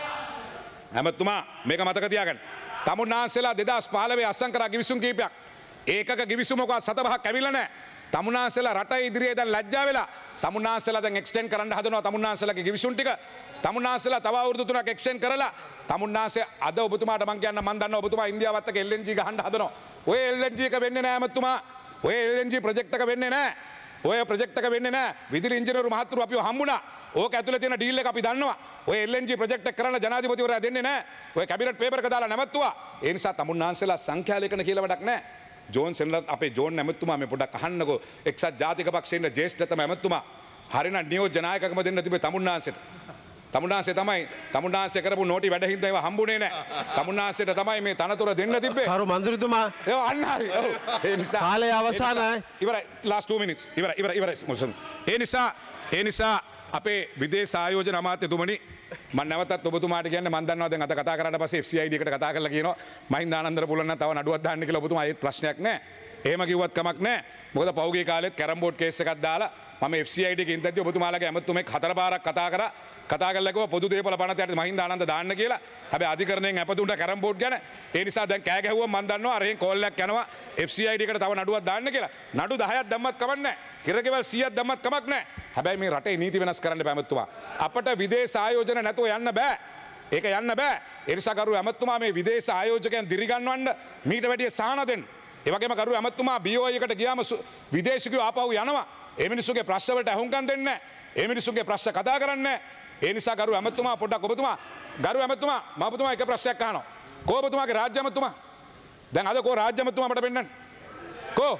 [SPEAKER 4] ඇමතුමා මේක මතක තියාගන්න. තමුන්නාන්සේලා 2015 අස්සම් කරා කිවිසුම් කීපයක්. ඒකක කිවිසුමක සතපහක් ඇවිල්ලා නෑ. තමුන්නාන්සේලා රට ඉදිරියේ දැන් ලැජ්ජා වෙලා තමුන්නාන්සේලා දැන් එක්ස්ටෙන්ඩ් කරන්න හදනවා තමුන්නාන්සේලාගේ කිවිසුම් ටික. තමුන්නාන්සේලා තව අවුරුදු 3ක් එක්ස්ටෙන්ඩ් කරලා තමුන්නාන්සේ අද ඔබතුමාට මං කියන්න මං දන්නවා ඔබතුමා ඉන්දියාවත් එක්ක LNG ගහන්න හදනවා. ඔය LNG එක වෙන්නේ නෑ ඇමතුමා. ඔය LNG ප්‍රොජෙක්ට් එක වෙන්නේ නෑ. ඔය ප්‍රොජෙක්ට් එක වෙන්නේ නෑ. විදුලි ඉංජිනේරු මහත්තුරු අපිව හම්බුණා. ඕක ඇතුලේ තියෙන ඩීල් එක අපි දන්නවා. ඔය LNG ප්‍රොජෙක්ට් එක කරන්න ජනාධිපතිවරයා දෙන්නේ නෑ. ඔය කැබිනට් පේපර් එක දාලා නැවතුවා. ඒ නිසා තමුන්නාන්සේලා සංඛ්‍යා ලේඛන කියලා වැඩක් නෑ. ජෝන් සෙනරත් අපේ ජෝන් ඇමතුමා මේ පොඩ්ඩක් අහන්නකෝ. එක්සත් ජාතික පක්ෂයේ ජ්‍යෙෂ්ඨතම ඇමතුමා. හරිනම් නියෝජ්‍ය නායකකම දෙන්න තිබේ තමුන්නාන්සේට. තමුන්නාන්සේ තමයි තමුන්නාන්සේ කරපු නෝටි වැඩ හින්දා ඒවා හම්බුනේ නැහැ. තමුන්නාන්සේට තමයි මේ තනතුර දෙන්න තිබ්බේ.
[SPEAKER 1] කරු මන්ත්‍රීතුමා
[SPEAKER 4] ඒවා අන්න හරි. ඔව්. ඒ නිසා
[SPEAKER 1] කාලය අවසానයි.
[SPEAKER 4] ඉවරයි. last 2 minutes. ඉවරයි. ඒ නිසා අපේ විදේශ ආයෝජන අමාත්‍යතුමනි මම නැවතත් ඔබතුමාට කියන්නේ මම දන්නවා දැන් අද කතා කරාට පස්සේ FCID එකට කතා කරලා කියනවා මහින්ද ආනන්දර පුළුවන් නම් තව නඩුවක් දාන්න කියලා ඔබතුමා ඒත් ප්‍රශ්නයක් නැහැ. එහෙම කිව්වත් කමක් නැහැ. මොකද පෞගේ කාලෙත් කැරම් බෝඩ් කේස් එකක් දාලා මම FCID එකේ ඉඳද්දි ඔබතුමාලගේ ඇමතුමෙක් 4 පාරක් කතා කරලා කිව්වා පොදු දේපල පනතයට මහින්ද ආනන්ද දාන්න කියලා. හැබැයි අධිකරණයෙන් අපතුන්ට කැරම් බෝඩ් ගැන ඒ නිසා දැන් කෑ ගැහුවා මම දන්නවා අරෙන් කෝල් එකක් යනවා FCID එකට තව නඩුවක් දාන්න කියලා. නඩු 10ක් දැම්මත් කමක් නැහැ. හිරගෙවල් 100ක් දැම්මත් කමක් නැහැ. හැබැයි මේ රටේ නීති වෙනස් කරන්න බෑ ඇමතුමා. අපට විදේශ ආයෝජන නැතුව යන්න බෑ. ඒක යන්න බෑ. ඒ නිසා කරු ඇමතුමා මේ විදේශ ආයෝජකයන් දිරිගන්වන්න මීට වැඩිය සහන දෙන්න. ඒ වගේම කරු ඇමතුමා BOI එකට ගියාම විදේශිකයෝ ආපහු යනවා. ඒ මිනිස්සුගේ ප්‍රශ්න වලට අහුම්කම් දෙන්නේ නැහැ. ඒ මිනිස්සුගේ ප්‍රශ්න කතා කරන්නේ නැහැ. ඒ නිසා ගරු ඇමතුමා පොඩ්ඩක් ඔබතුමා ගරු ඇමතුමා මම ඔබතුමා එක ප්‍රශ්නයක් අහනවා. කෝ ඔබතුමාගේ රාජ්‍ය ඇමතුමා? දැන් අද කෝ රාජ්‍ය ඇමතුමා මට පෙන්නන්න. කෝ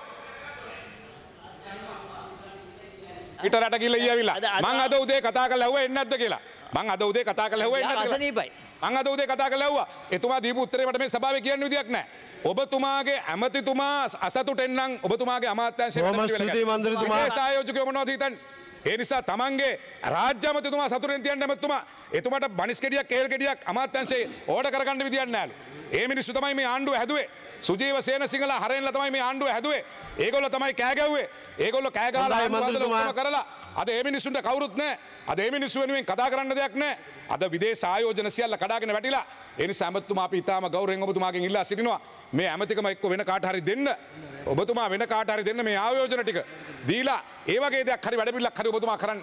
[SPEAKER 4] පිටරට ගිහලා ඊයවිලා මං අද උදේ කතා කරලා ඇහුවා එන්නේ නැද්ද කියලා. මං අද උදේ කතා කරලා ඇහුවා එන්නේ නැද්ද කියලා. මං අද උදේ කතා කරලා ඇහුවා. එතුමා දීපු උත්තරේ මට මේ සභාවේ කියන්න විදියක් නැහැ. ඔබතුමාගේ ඇමතිතුමා අසතුටෙන් නම් ඔබතුමාගේ අමාත්‍යාංශයට ආයෝජකයෝ මොනවද හිතන්නේ? ඒ නිසා තමන්ගේ රාජ්‍ය ඇමතිතුමා සතුටෙන් තියන්න ඇමතිතුමා එතුමාට බනිස් ගෙඩියක් කේල් ගෙඩියක් අමාත්‍යාංශයේ ඕඩර් කරගන්න විදියක් නැහැලු. ඒ මිනිස්සු තමයි මේ ආණ්ඩුව හැදුවේ. සුජීව සේනසිංහලා හරෙන්ලා තමයි මේ ආණ්ඩුව හැදුවේ. ඒගොල්ලෝ තමයි කෑ ගැව්වේ. ඒගොල්ලෝ කෑ ගහලා ආණ්ඩුව කරලා අද ඒ මිනිස්සුන්ට කවුරුත් නැහැ. අද ඒ මිනිස්සු වෙනුවෙන් කතා කරන්න දෙයක් නැහැ. අද විදේශ ආයෝජන සියල්ල කඩාගෙන වැටිලා. ඒ නිසා ඇමතිතුමා අපි ඉතාම ගෞරවයෙන් ඔබතුමාගෙන් ඉල්ලා සිටිනවා මේ ඇමතිකම එක්ක වෙන කාට හරි දෙන්න. ඔබතුමා වෙන කාට හරි දෙන්න මේ ආයෝජන ටික දීලා ඒ වගේ දෙයක් හරි වැඩපිළිවෙලක් හරි ඔබතුමා කරන්න.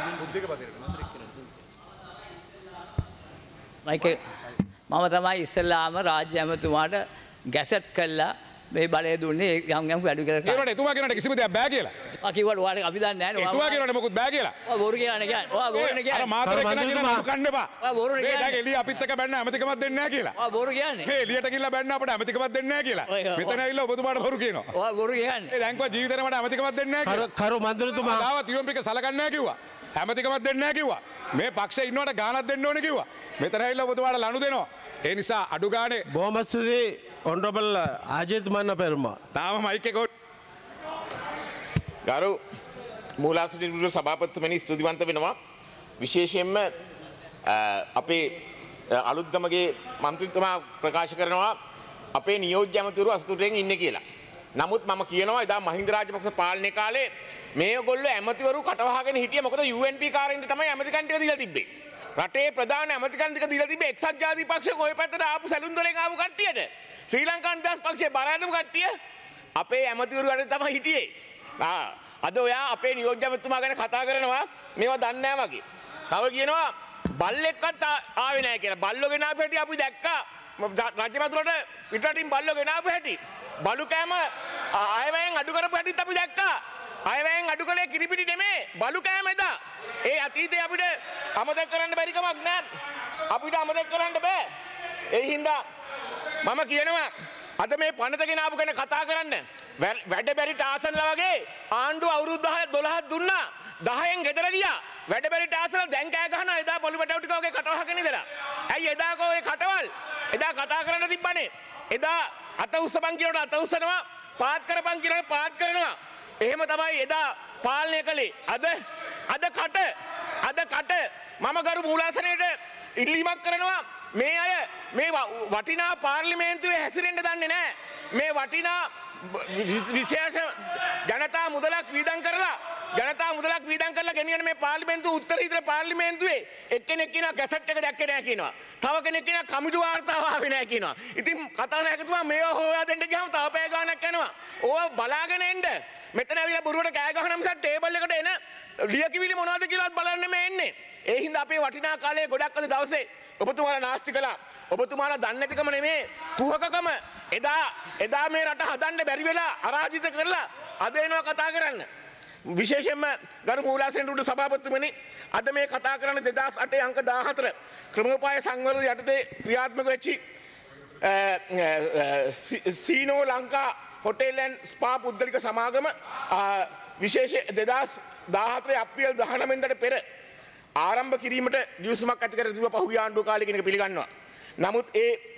[SPEAKER 3] මම තමයි ඉස්සෙල්ලාම රාජ්‍ය ඇමතුමාට ගැසට් කළා මේ බලය දුන්නේ යම් වැඩි කරලා.
[SPEAKER 4] ඒකට එතුමා කියනට කිසිම දෙයක් බෑ කියලා.
[SPEAKER 3] කිව්වට ඔයාලට අපි දන්නේ නැහැ නේ.
[SPEAKER 4] එතුමා කියනට මොකුත් බෑ කියලා.
[SPEAKER 3] ඔය බොරු කියන්නේ. ඔය බොරුනේ කියන්නේ.
[SPEAKER 4] අර මාතර කෙනා කන්න එපා.
[SPEAKER 3] ඔය බොරුනේ කියන්නේ.
[SPEAKER 4] මේ දැන් එළිය අපිත් එක්ක බැන්න ඇමතිකමක් දෙන්නේ නැහැ කියලා.
[SPEAKER 3] ඔය බොරු කියන්නේ.
[SPEAKER 4] මේ එළියට ගිහිල්ලා බැන්න අපිට ඇමතිකමක් දෙන්නේ නැහැ කියලා. මෙතන ඇවිල්ලා ඔබතුමාට බොරු කියනවා.
[SPEAKER 3] ඔය බොරු කියන්නේ.
[SPEAKER 4] ඒ දැන් කෝ ජීවිතේට මට ඇමතිකමක් දෙන්නේ නැහැ කියලා.
[SPEAKER 1] කරු මන්ත්‍රීතුමා
[SPEAKER 4] ආවත් යුම්පික සලකන්නේ නැහැ කිව්වා. ඇමතිකමක් දෙන්නේ නැහැ කිව්වා. මේ පක්ෂේ ඉන්නවට ගානක් දෙන්න ඕනේ කිව්වා. මෙතන ඇවිල්ලා ඔබතුමාට ලනු දෙනවා. ඒ නිසා අඩු ගානේ
[SPEAKER 1] බොහොම ස්තුතියි ඔනරබල් අජිත් මන්න පෙරමා.
[SPEAKER 4] තාම මයික් එක
[SPEAKER 5] ගරු මූලාසන සභාපතිතුමනි ස්තුතිවන්ත වෙනවා. විශේෂයෙන්ම අපේ අලුත්ගමගේ මන්ත්‍රීතුමා ප්‍රකාශ කරනවා අපේ නියෝජ්‍ය ඇමතිවරු අසතුටෙන් ඉන්නේ කියලා. නමුත් මම කියනවා එදා මහින්ද රාජපක්ෂ පාලනය කාලේ මේගොල්ලෝ ඇමතිවරු කටවහගෙන හිටියේ මොකද UNP කාරයින්ට තමයි ඇමතිකම් ටික දීලා තිබ්බේ. රටේ ප්‍රධාන ඇමතිකම් ටික දීලා තිබ්බේ එක්සත් ජාතික පක්ෂයෙන් ওই පැත්තට ආපු සැලුන් දොරෙන් ආපු කට්ටියට. ශ්‍රී ලංකා නිදහස් පක්ෂයේ බරාදම් කට්ටිය අපේ ඇමතිවරු වැඩ තමයි හිටියේ. අද ඔයා අපේ නියෝජ්‍ය ඇමතිතුමා ගැන කතා කරනවා මේවා දන්නේ නැහැ වගේ. තව කියනවා බල්ලෙක්වත් ආවේ නැහැ කියලා. බල්ලෝ ගෙනාපු හැටි අපි දැක්කා. රජ මැදුරට පිටරටින් බල්ලෝ ගෙනාපු හැටි. බලු කෑම ආයවැයෙන් අඩු කරපු හැටිත් අපි දැක්කා. ආයවැයෙන් අඩු කළේ කිරිපිටි නෙමේ බලු කෑම එදා. ඒ අතීතේ අපිට අමතක කරන්න බැරි කමක් නැහැ. අපිට අමතක කරන්න බෑ. ඒ හින්දා මම කියනවා අද මේ පනත ගෙනාපු ගැන කතා කරන්න. වැඩ බැරි ටාසන්ලා වගේ ආණ්ඩුව අවුරුදු 10 12ක් දුන්නා. 10න් ගෙදර ගියා. වැඩ බැරි ටාසන්ලා දැන් කෑ ගහනවා එදා පොළු පැටව ටික වගේ කටවහගෙන ඉඳලා. ඇයි එදා කෝ ඒ කටවල්? එදා කතා කරන්න තිබ්බනේ. එදා අත උස්සපන් කියනකොට අත උස්සනවා, පාත් කරපන් කියනකොට පාත් කරනවා. එහෙම තමයි එදා පාලනය කළේ. අද කට මම ගරු මූලාසනයේට ඉල්ලීමක් කරනවා. මේ අය මේ වටිනා පාර්ලිමේන්තුවේ හැසිරෙන්න දන්නේ නැහැ. මේ වටිනා විශේෂ ජනතා මුදලක් වීදම් කරලා ගෙනියන මේ පාර්ලිමේන්තුව උත්තරීතර පාර්ලිමේන්තුවේ එක්කෙනෙක් කියනවා ගැසට් එක දැක්කේ නැහැ කියනවා. තව කෙනෙක් කියනවා කමිටු වාර්තාව ආවේ නැහැ කියනවා. ඉතින් කතා නැගතුමා මේවා හොයා දෙන්න ගියාම තව පැය ගාණක් යනවා. ඕවා බලාගෙන එන්න. මෙතන ඇවිල්ලා බොරුවට කෑ ගහන නිසා ටේබල් එකට එන ලියකිවිලි මොනවද කියලාත් බලන්න මේ එන්නේ. ඒ හින්දා අපේ වටිනා කාලයේ ගොඩක් අද දවසේ ඔබතුමාලා නාස්ති කළා. ඔබතුමාලා දන්නේ නැතිකම නෙමේ කුහකකම. එදා මේ රට හදන්න බැරි වෙලා අරාජිත කරලා අද එනවා කතා කරන්න. විශේෂයෙන්ම ගරු මූලාසන රුඩ සභාපතිතුමනි අද මේ කතා කරන 2008 අංක 14 ක්‍රමෝපාය සංවර්ධන යටතේ ක්‍රියාත්මක වෙච්චි Seeno Lanka hotel and spa පුද්ගලික සමාගම විශේෂ 2014 අප්‍රේල් 19 වෙනිදාට පෙර ආරම්භ කිරීමට ගිවිසුමක් ඇති කර තිබුණා පහුගිය ආණ්ඩුව කාලේ කියන එක පිළිගන්නවා. නමුත්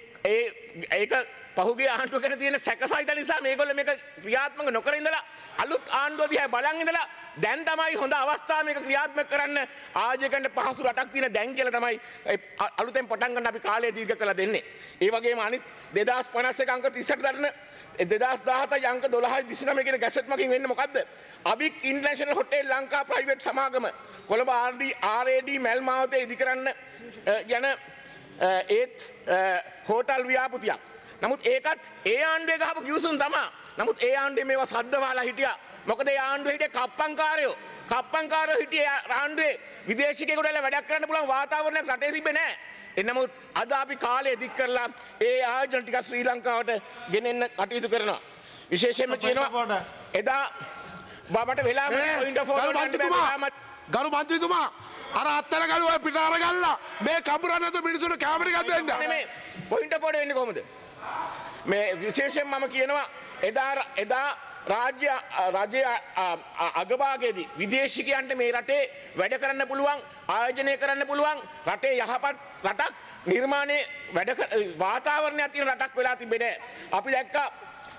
[SPEAKER 5] ඒක පහුගිය ආණ්ඩුව ගැන තියෙන සැකසහිත නිසා මේගොල්ලෝ මේක ක්‍රියාත්මක නොකර ඉඳලා අලුත් ආණ්ඩුව දිහා බලන් ඉඳලා දැන් තමයි හොඳ අවස්ථාව මේක ක්‍රියාත්මක කරන්න ආජයකන්ට පහසු රටක් තියෙන දැන් කියලා තමයි අලුතෙන් පටන් ගන්න අපි කාලය දීර්ඝ කළා දෙන්නේ. ඒ වගේම අනිත් 2051 අංක 38 දරන 2017 අංක 12 29 කියන ගැසට් මගින් වෙන්නේ මොකද්ද? AVIC international hotel Lanka private සමාගම කොළඹ RAD මැල්මාවතේ ඉදිකරන්න යන ඒත් හෝටල් ව්‍යාපෘතියක්. නමුත් ඒකත් ඒ ආණ්ඩුවේ ගහපු කිව්සුම් තමයි. නමුත් ඒ ආණ්ඩුවේ මේවා සද්ද වහලා හිටියා. මොකද ඒ ආණ්ඩුවේ හිටියේ කප්පන්කාරයෝ හිටියේ ආණ්ඩුවේ විදේශිකයෙකුට වැඩක් කරන්න පුළුවන් වාතාවරණයක් රටේ තිබ්බේ නැහැ. එනමුත් අද අපි කාලය දික් කරලා ඒ ආයෝජන ටික ශ්‍රී ලංකාවට ගෙනෙන්න කටයුතු කරනවා. විශේෂයෙන්ම කියනවා එදා බබට වෙලා පොයින්ට් ඔෆ්
[SPEAKER 1] ගරු මන්ත්‍රීතුමා අර අත්තර ගලුව පිට අරගල්ලා මේ කඹරන නැතු මිනිසුන්ට කැමරේ එකක් දෙන්න.
[SPEAKER 5] නෙමෙයි පොයින්ට් ඔෆ් ඕඩර් වෙන්නේ කොහොමද? මේ විශේෂයෙන් මම කියනවා එදා රාජ්‍ය අගභාගයේදී විදේශිකයන්ට මේ රටේ වැඩ කරන්න පුළුවන් ආයෝජනය කරන්න පුළුවන් රටේ යහපත් රටක් නිර්මාණය වාතාවරණයක් තියෙන රටක් වෙලා තිබෙන්නේ නැහැ. අපි දැක්කා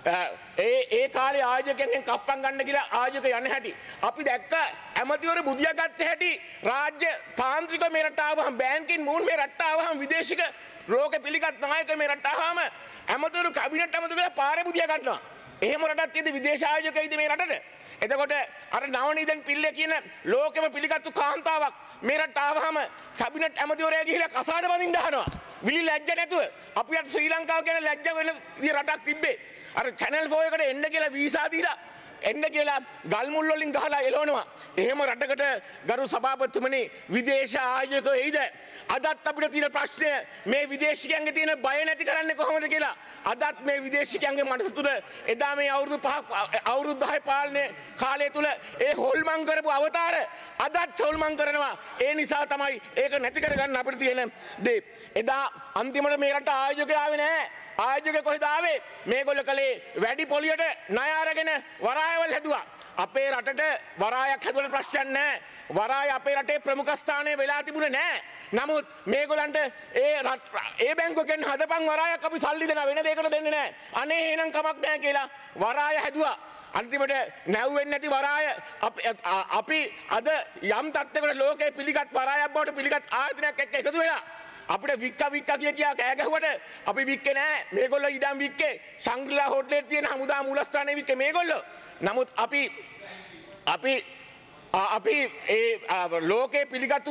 [SPEAKER 5] ඒ කාලේ ආයෝජකයන්ගෙන් කප්පම් ගන්න කියලා ආයෝජක යන හැටි. අපි දැක්කා ඇමතිවරු බුදියා ගත්ත හැටි. රාජ්‍ය තාන්ත්‍රික මේ රට ආවම බැංකින් මූන් මේ රට ආවම විදේශික ලෝකෙ පිළිගත් නායක මේ රට ආවම ඇමතිවරු කැබිනට් ඇමතිවරු පාරේ බුදියා ගන්නවා. එහෙම රටක් තියෙද්දි විදේශ ආයෝජකයිද මේ රටට? එතකොට අර නවනීදන් පිල්ලේ කියන ලෝකෙම පිළිගත්තු කාන්තාවක් මේ රට ආවම කැබිනට් ඇමතිවරයා ගිහිලා කසාද බඳින්න අහනවා. විලි ලැජ්ජ නැතුව අපි අද ශ්‍රී ලංකාව කියන ලැජ්ජ වෙන රටක් තිබ්බේ. අර channel 4 එකට එන්න කියලා වීසා දීලා එන්න කියලා ගල් මුල් වලින් ගහලා එලවනවා. එහෙම රටකට ගරු සභාපතිතුමනි විදේශ ආයෝජකයෝ එයිද? අදත් අපිට තියෙන ප්‍රශ්නය මේ විදේශිකයන්ගේ තියෙන බය නැති කරන්නේ කොහොමද කියලා. අදත් මේ විදේශිකයන්ගේ මනස තුල එදා මේ අවුරුදු 10 පාලනය කාලය තුල ඒ හොල්මන් කරපු අවතාර අදත් හොල්මන් කරනවා. ඒ නිසා තමයි ඒක නැති කරගන්න අපිට තියෙන දේ. එදා අන්තිමට මේ රට ආයෝජකයෝ ආවේ නැහැ. ආයෝජක කොහෙද ආවේ? මේගොල්ලෝ කලේ වැඩි පොලියට ණය අරගෙන වරායවල් හැදුවා. අපේ රටට වරායක් හැදුවල ප්‍රශ්නයක් නැහැ. වරාය අපේ රටේ ප්‍රමුඛ ස්ථානයේ වෙලා තිබුණේ නැහැ. නමුත් මේගොල්ලන්ට ඒ බැංකුවෙන් හදපන් වරායක් අපි සල්ලි දෙනවා වෙන දෙයකට දෙන්නේ නැහැ. අනේ එහෙනම් කමක් නැහැ කියලා වරාය හැදුවා. අන්තිමට නැව්වෙන්නේ නැති වරාය අපි අද යම් තත්ත්වයකට ලෝකේ පිළිගත් වරායක් බවට පිළිගත් ආයතනයක් එක්ක එකතු වෙලා අපිට වික්ක කියා කෑ ගැහුවට අපි වික්කේ නැහැ. මේගොල්ලෝ ඉඩම් වික්කේ ශංග්‍රීලා හෝටලේ තියෙන හමුදා මූලස්ථානයේ වික්කේ මේගොල්ලෝ. නමුත් අපි ඒ ලෝකේ පිළිගත්තු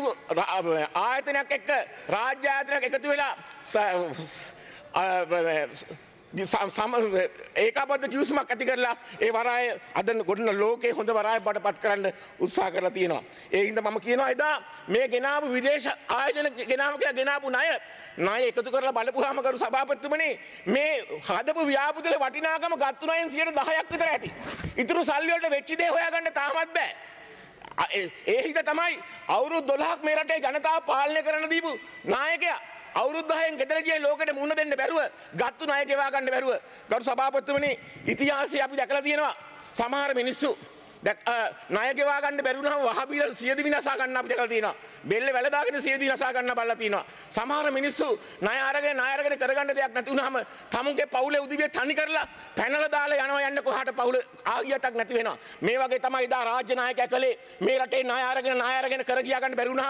[SPEAKER 5] ආයතනයක් එක්ක රාජ්‍ය ආයතනයක් එකතු වෙලා ඒකාබද්ධ කිව්සුමක් ඇති කරලා ඒ වරාය අද ගොඩන ලෝකේ හොඳ වරාය බවට පත් කරන්න උත්සාහ කරලා තියෙනවා. ඒ හින්දා මම කියනවා එදා මේ ගෙනාවු විදේශ ආයෝජන ගෙනාව කියලා ගෙනාවු ණය එකතු කරලා බලපුවාම කරු සභාපතිතුමනි මේ හදපු ව්‍යාපෘතිවල වටිනාකම ගත්තු ණයෙන් 10% විතර ඇති. ඊටු සල්ලි වලට වෙච්ච දේ හොයාගන්න තාමත් බෑ. ඒ හින්දා තමයි අවුරුදු 12ක් මේ රටේ ජනතාව පාලනය කරන්න දීපු නායකයා අවුරුදු 10න් ගෙදර ගියේ ලෝකෙට මුහුණ දෙන්න බැරුව ගත්තු ණය ගෙවා ගන්න බැරුව ගරු සභාපතිතුමනි ඉතිහාසයේ අපි දැකලා තියෙනවා සමහර මිනිස්සු ණය ගෙවා ගන්න බැරුණාම වහබීලා සියදි විනාශ ගන්න අපි දැකලා තියෙනවා බෙල්ල වැල දාගෙන සියදි විනාශ ගන්න බලලා තියෙනවා සමහර මිනිස්සු ණය අරගෙන කරගන්න දෙයක් නැති වුනහම තමුන්ගේ පවුලේ උදවිය තනි කරලා පැනලා දාලා යනවා යන්න කොහාට පවුල ආගියතක් නැති වෙනවා මේ වගේ තමයි දා රාජ්‍ය නායකයා කළේ මේ රටේ ණය අරගෙන කර ගියා ගන්න බැරුණාම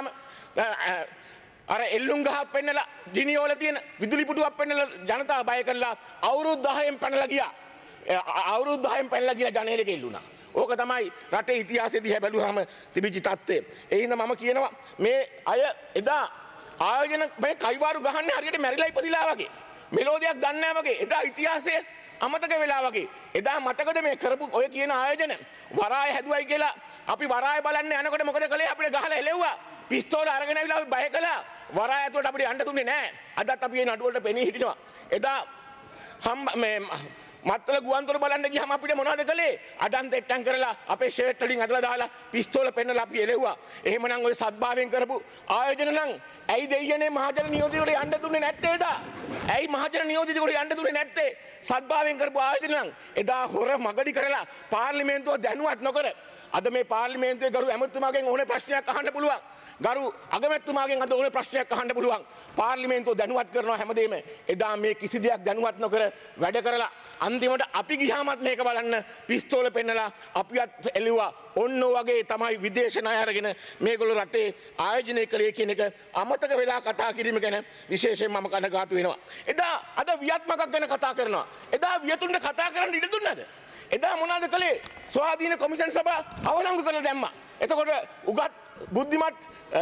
[SPEAKER 5] අර එල්ලුම් ගහක් පෙන්නලා ජිනියෝල තියෙන විදුලි පුටුවක් පෙන්නලා ජනතාව බය කරලා අවුරුදු 10න් පැනලා ගියා. අවුරුදු 10න් පැනලා ගිහලා ජනේලෙක එල්ලුණා. ඕක තමයි රටේ ඉතිහාසය දිහා බැලුවාම තිබිච්ච තත්ත්වය. ඒ හින්දා මම කියනවා මේ අය එදා ආයෝජන මේ කයිවාරු ගහන්නේ හරියට මැරිලා ඉපදිලා වගේ. මෙලෝදියක් දන්නේ නැහැ වගේ. එදා ඉතිහාසය අමතක වෙලා වගේ. එදා මතකද මේ කරපු ඔය කියන ආයෝජන වරාය හැදුවයි කියලා අපි වරාය බලන්න යනකොට මොකද කළේ අපිට ගහලා එලෙව්වා. පිස්තෝල අරගෙන ආවිලා අපි බය කළා. වරාය ඇතුළට අපිට යන්න දුන්නේ නැහැ. අදත් අපි මේ නඩුවලට පෙනී හිටිනවා. එදා මේ මත්තල ගුවන්තොට බලන්න ගියාම අපිට මොනවද කළේ? අඩන් තෙට්ටම් කරලා අපේ ෂර්ට් වලින් අදලා දාලා පිස්තෝල පෙන්නලා අපි එලෙව්වා. එහෙමනම් ඔය සත්භාවයෙන් කරපු ආයෝජන නම් ඇයි දෙයියනේ මහජන නියෝජිතවල යන්න දුන්නේ නැත්තේ එදා? ඇයි මහජන නියෝජිතවල යන්න දුන්නේ නැත්තේ? සත්භාවයෙන් කරපු ආයෝජන නම් එදා හොර මගඩි කරලා පාර්ලිමේන්තුව දැනුවත් නොකර අද මේ පාර්ලිමේන්තුවේ ගරු ඇමතුමාගෙන් ඕනේ ප්‍රශ්නයක් අහන්න පුළුවන්. ගරු අගමැතිතුමාගෙන් අද ඕනේ ප්‍රශ්නයක් අහන්න පුළුවන්. පාර්ලිමේන්තුව දැනුවත් කරනවා හැමදේම. එදා මේ කිසි දෙයක් දැනුවත් නොකර වැඩ කරලා අන්තිමට අපි ගියාමත් මේක බලන්න පිස්තෝල පෙන්නලා අපිවත් එළුවා. ඔන්න වගේ තමයි විදේශ ණය අරගෙන මේගොල්ලෝ රටේ ආයෝජනය කළේ කියන එක අමතක වෙලා කතා කිරීම ගැන විශේෂයෙන් මම කනගාටු වෙනවා. එදා අද වියත්මකක් ගැන කතා කරනවා. එදා වියතුන්ට කතා කරන්න ඉඩ දුන්නද? එදා මොනවද කළේ? ස්වාධීන කොමිෂන් සභා අවලංගු කරලා දැම්මා. එතකොට උගත් බුද්ධිමත්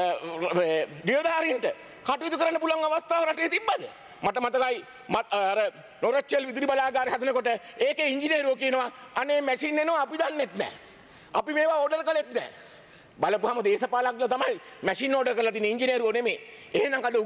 [SPEAKER 5] නිලධාරීන්ට කටයුතු කරන්න පුළුවන් අවස්ථාව රටේ තිබ්බද? මට මතකයි අර නොරච්චල් විදුලි බලාගාරය හදනකොට ඒකේ ඉංජිනේරුවෝ කියනවා අනේ මැෂින් එනවා අපි දන්නෙත් නැහැ. අපි මේවා ඕඩර් කළෙත් නැහැ. බලපුවම දේශපාලඥයෝ තමයි මැෂින් ඕඩර් කරලා තියෙන ඉංජිනේරුවෝ නෙමෙයි. එහෙනම් අද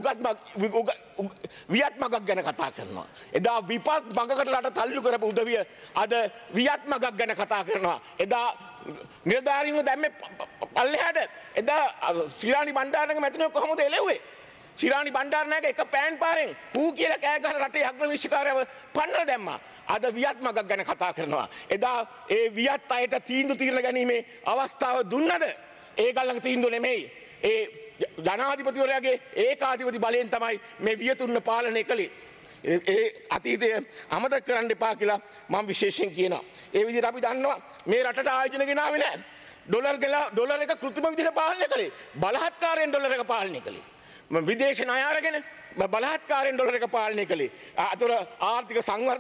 [SPEAKER 5] වියත්මගක් ගැන කතා කරනවා. එදා විපත් මගකට රට තල්ලු කරපු උදවිය අද වියත්මගක් ගැන කතා කරනවා. එදා නිලධාරීන්ව දැම්මේ පල්ලෙහාට. එදා ශිරාණි බණ්ඩාරනායක මැතිණියෝ කොහොමද එළෙව්වේ? ශිරාණි බණ්ඩාරනායක එක පෑන් පාරෙන් ඌ කියලා කෑ ගහලා රටේ අග්‍රවිශ්කාරයව පන්නලා දැම්මා. අද වියත්මගක් ගැන කතා කරනවා. එදා ඒ වියත් අයට තීන්දුව ගැනීමේ අවස්ථාව දුන්නද? ඒගොල්ලන්ගේ තීන්දුව නෙමෙයි. ඒ ජනාධිපතිවරයාගේ ඒකාධිපති බලයෙන් තමයි මේ වියතුන්ව පාලනය කළේ. ඒ අතීතය අමතක කරන්න එපා කියලා මම විශේෂයෙන් කියනවා. ඒ විදිහට අපි දන්නවා මේ රටට ආයෝජන ගෙනාවේ නැහැ. ඩොලර් එක කෘත්‍රිම විදිහට පාලනය කළේ. බලහත්කාරයෙන් ඩොලර් එක පාලනය කළේ. විදේශ ණය අරගෙන බලහත්කාරයෙන් ඩොලර් එක පාලනය කළේ. අතර ආර්ථික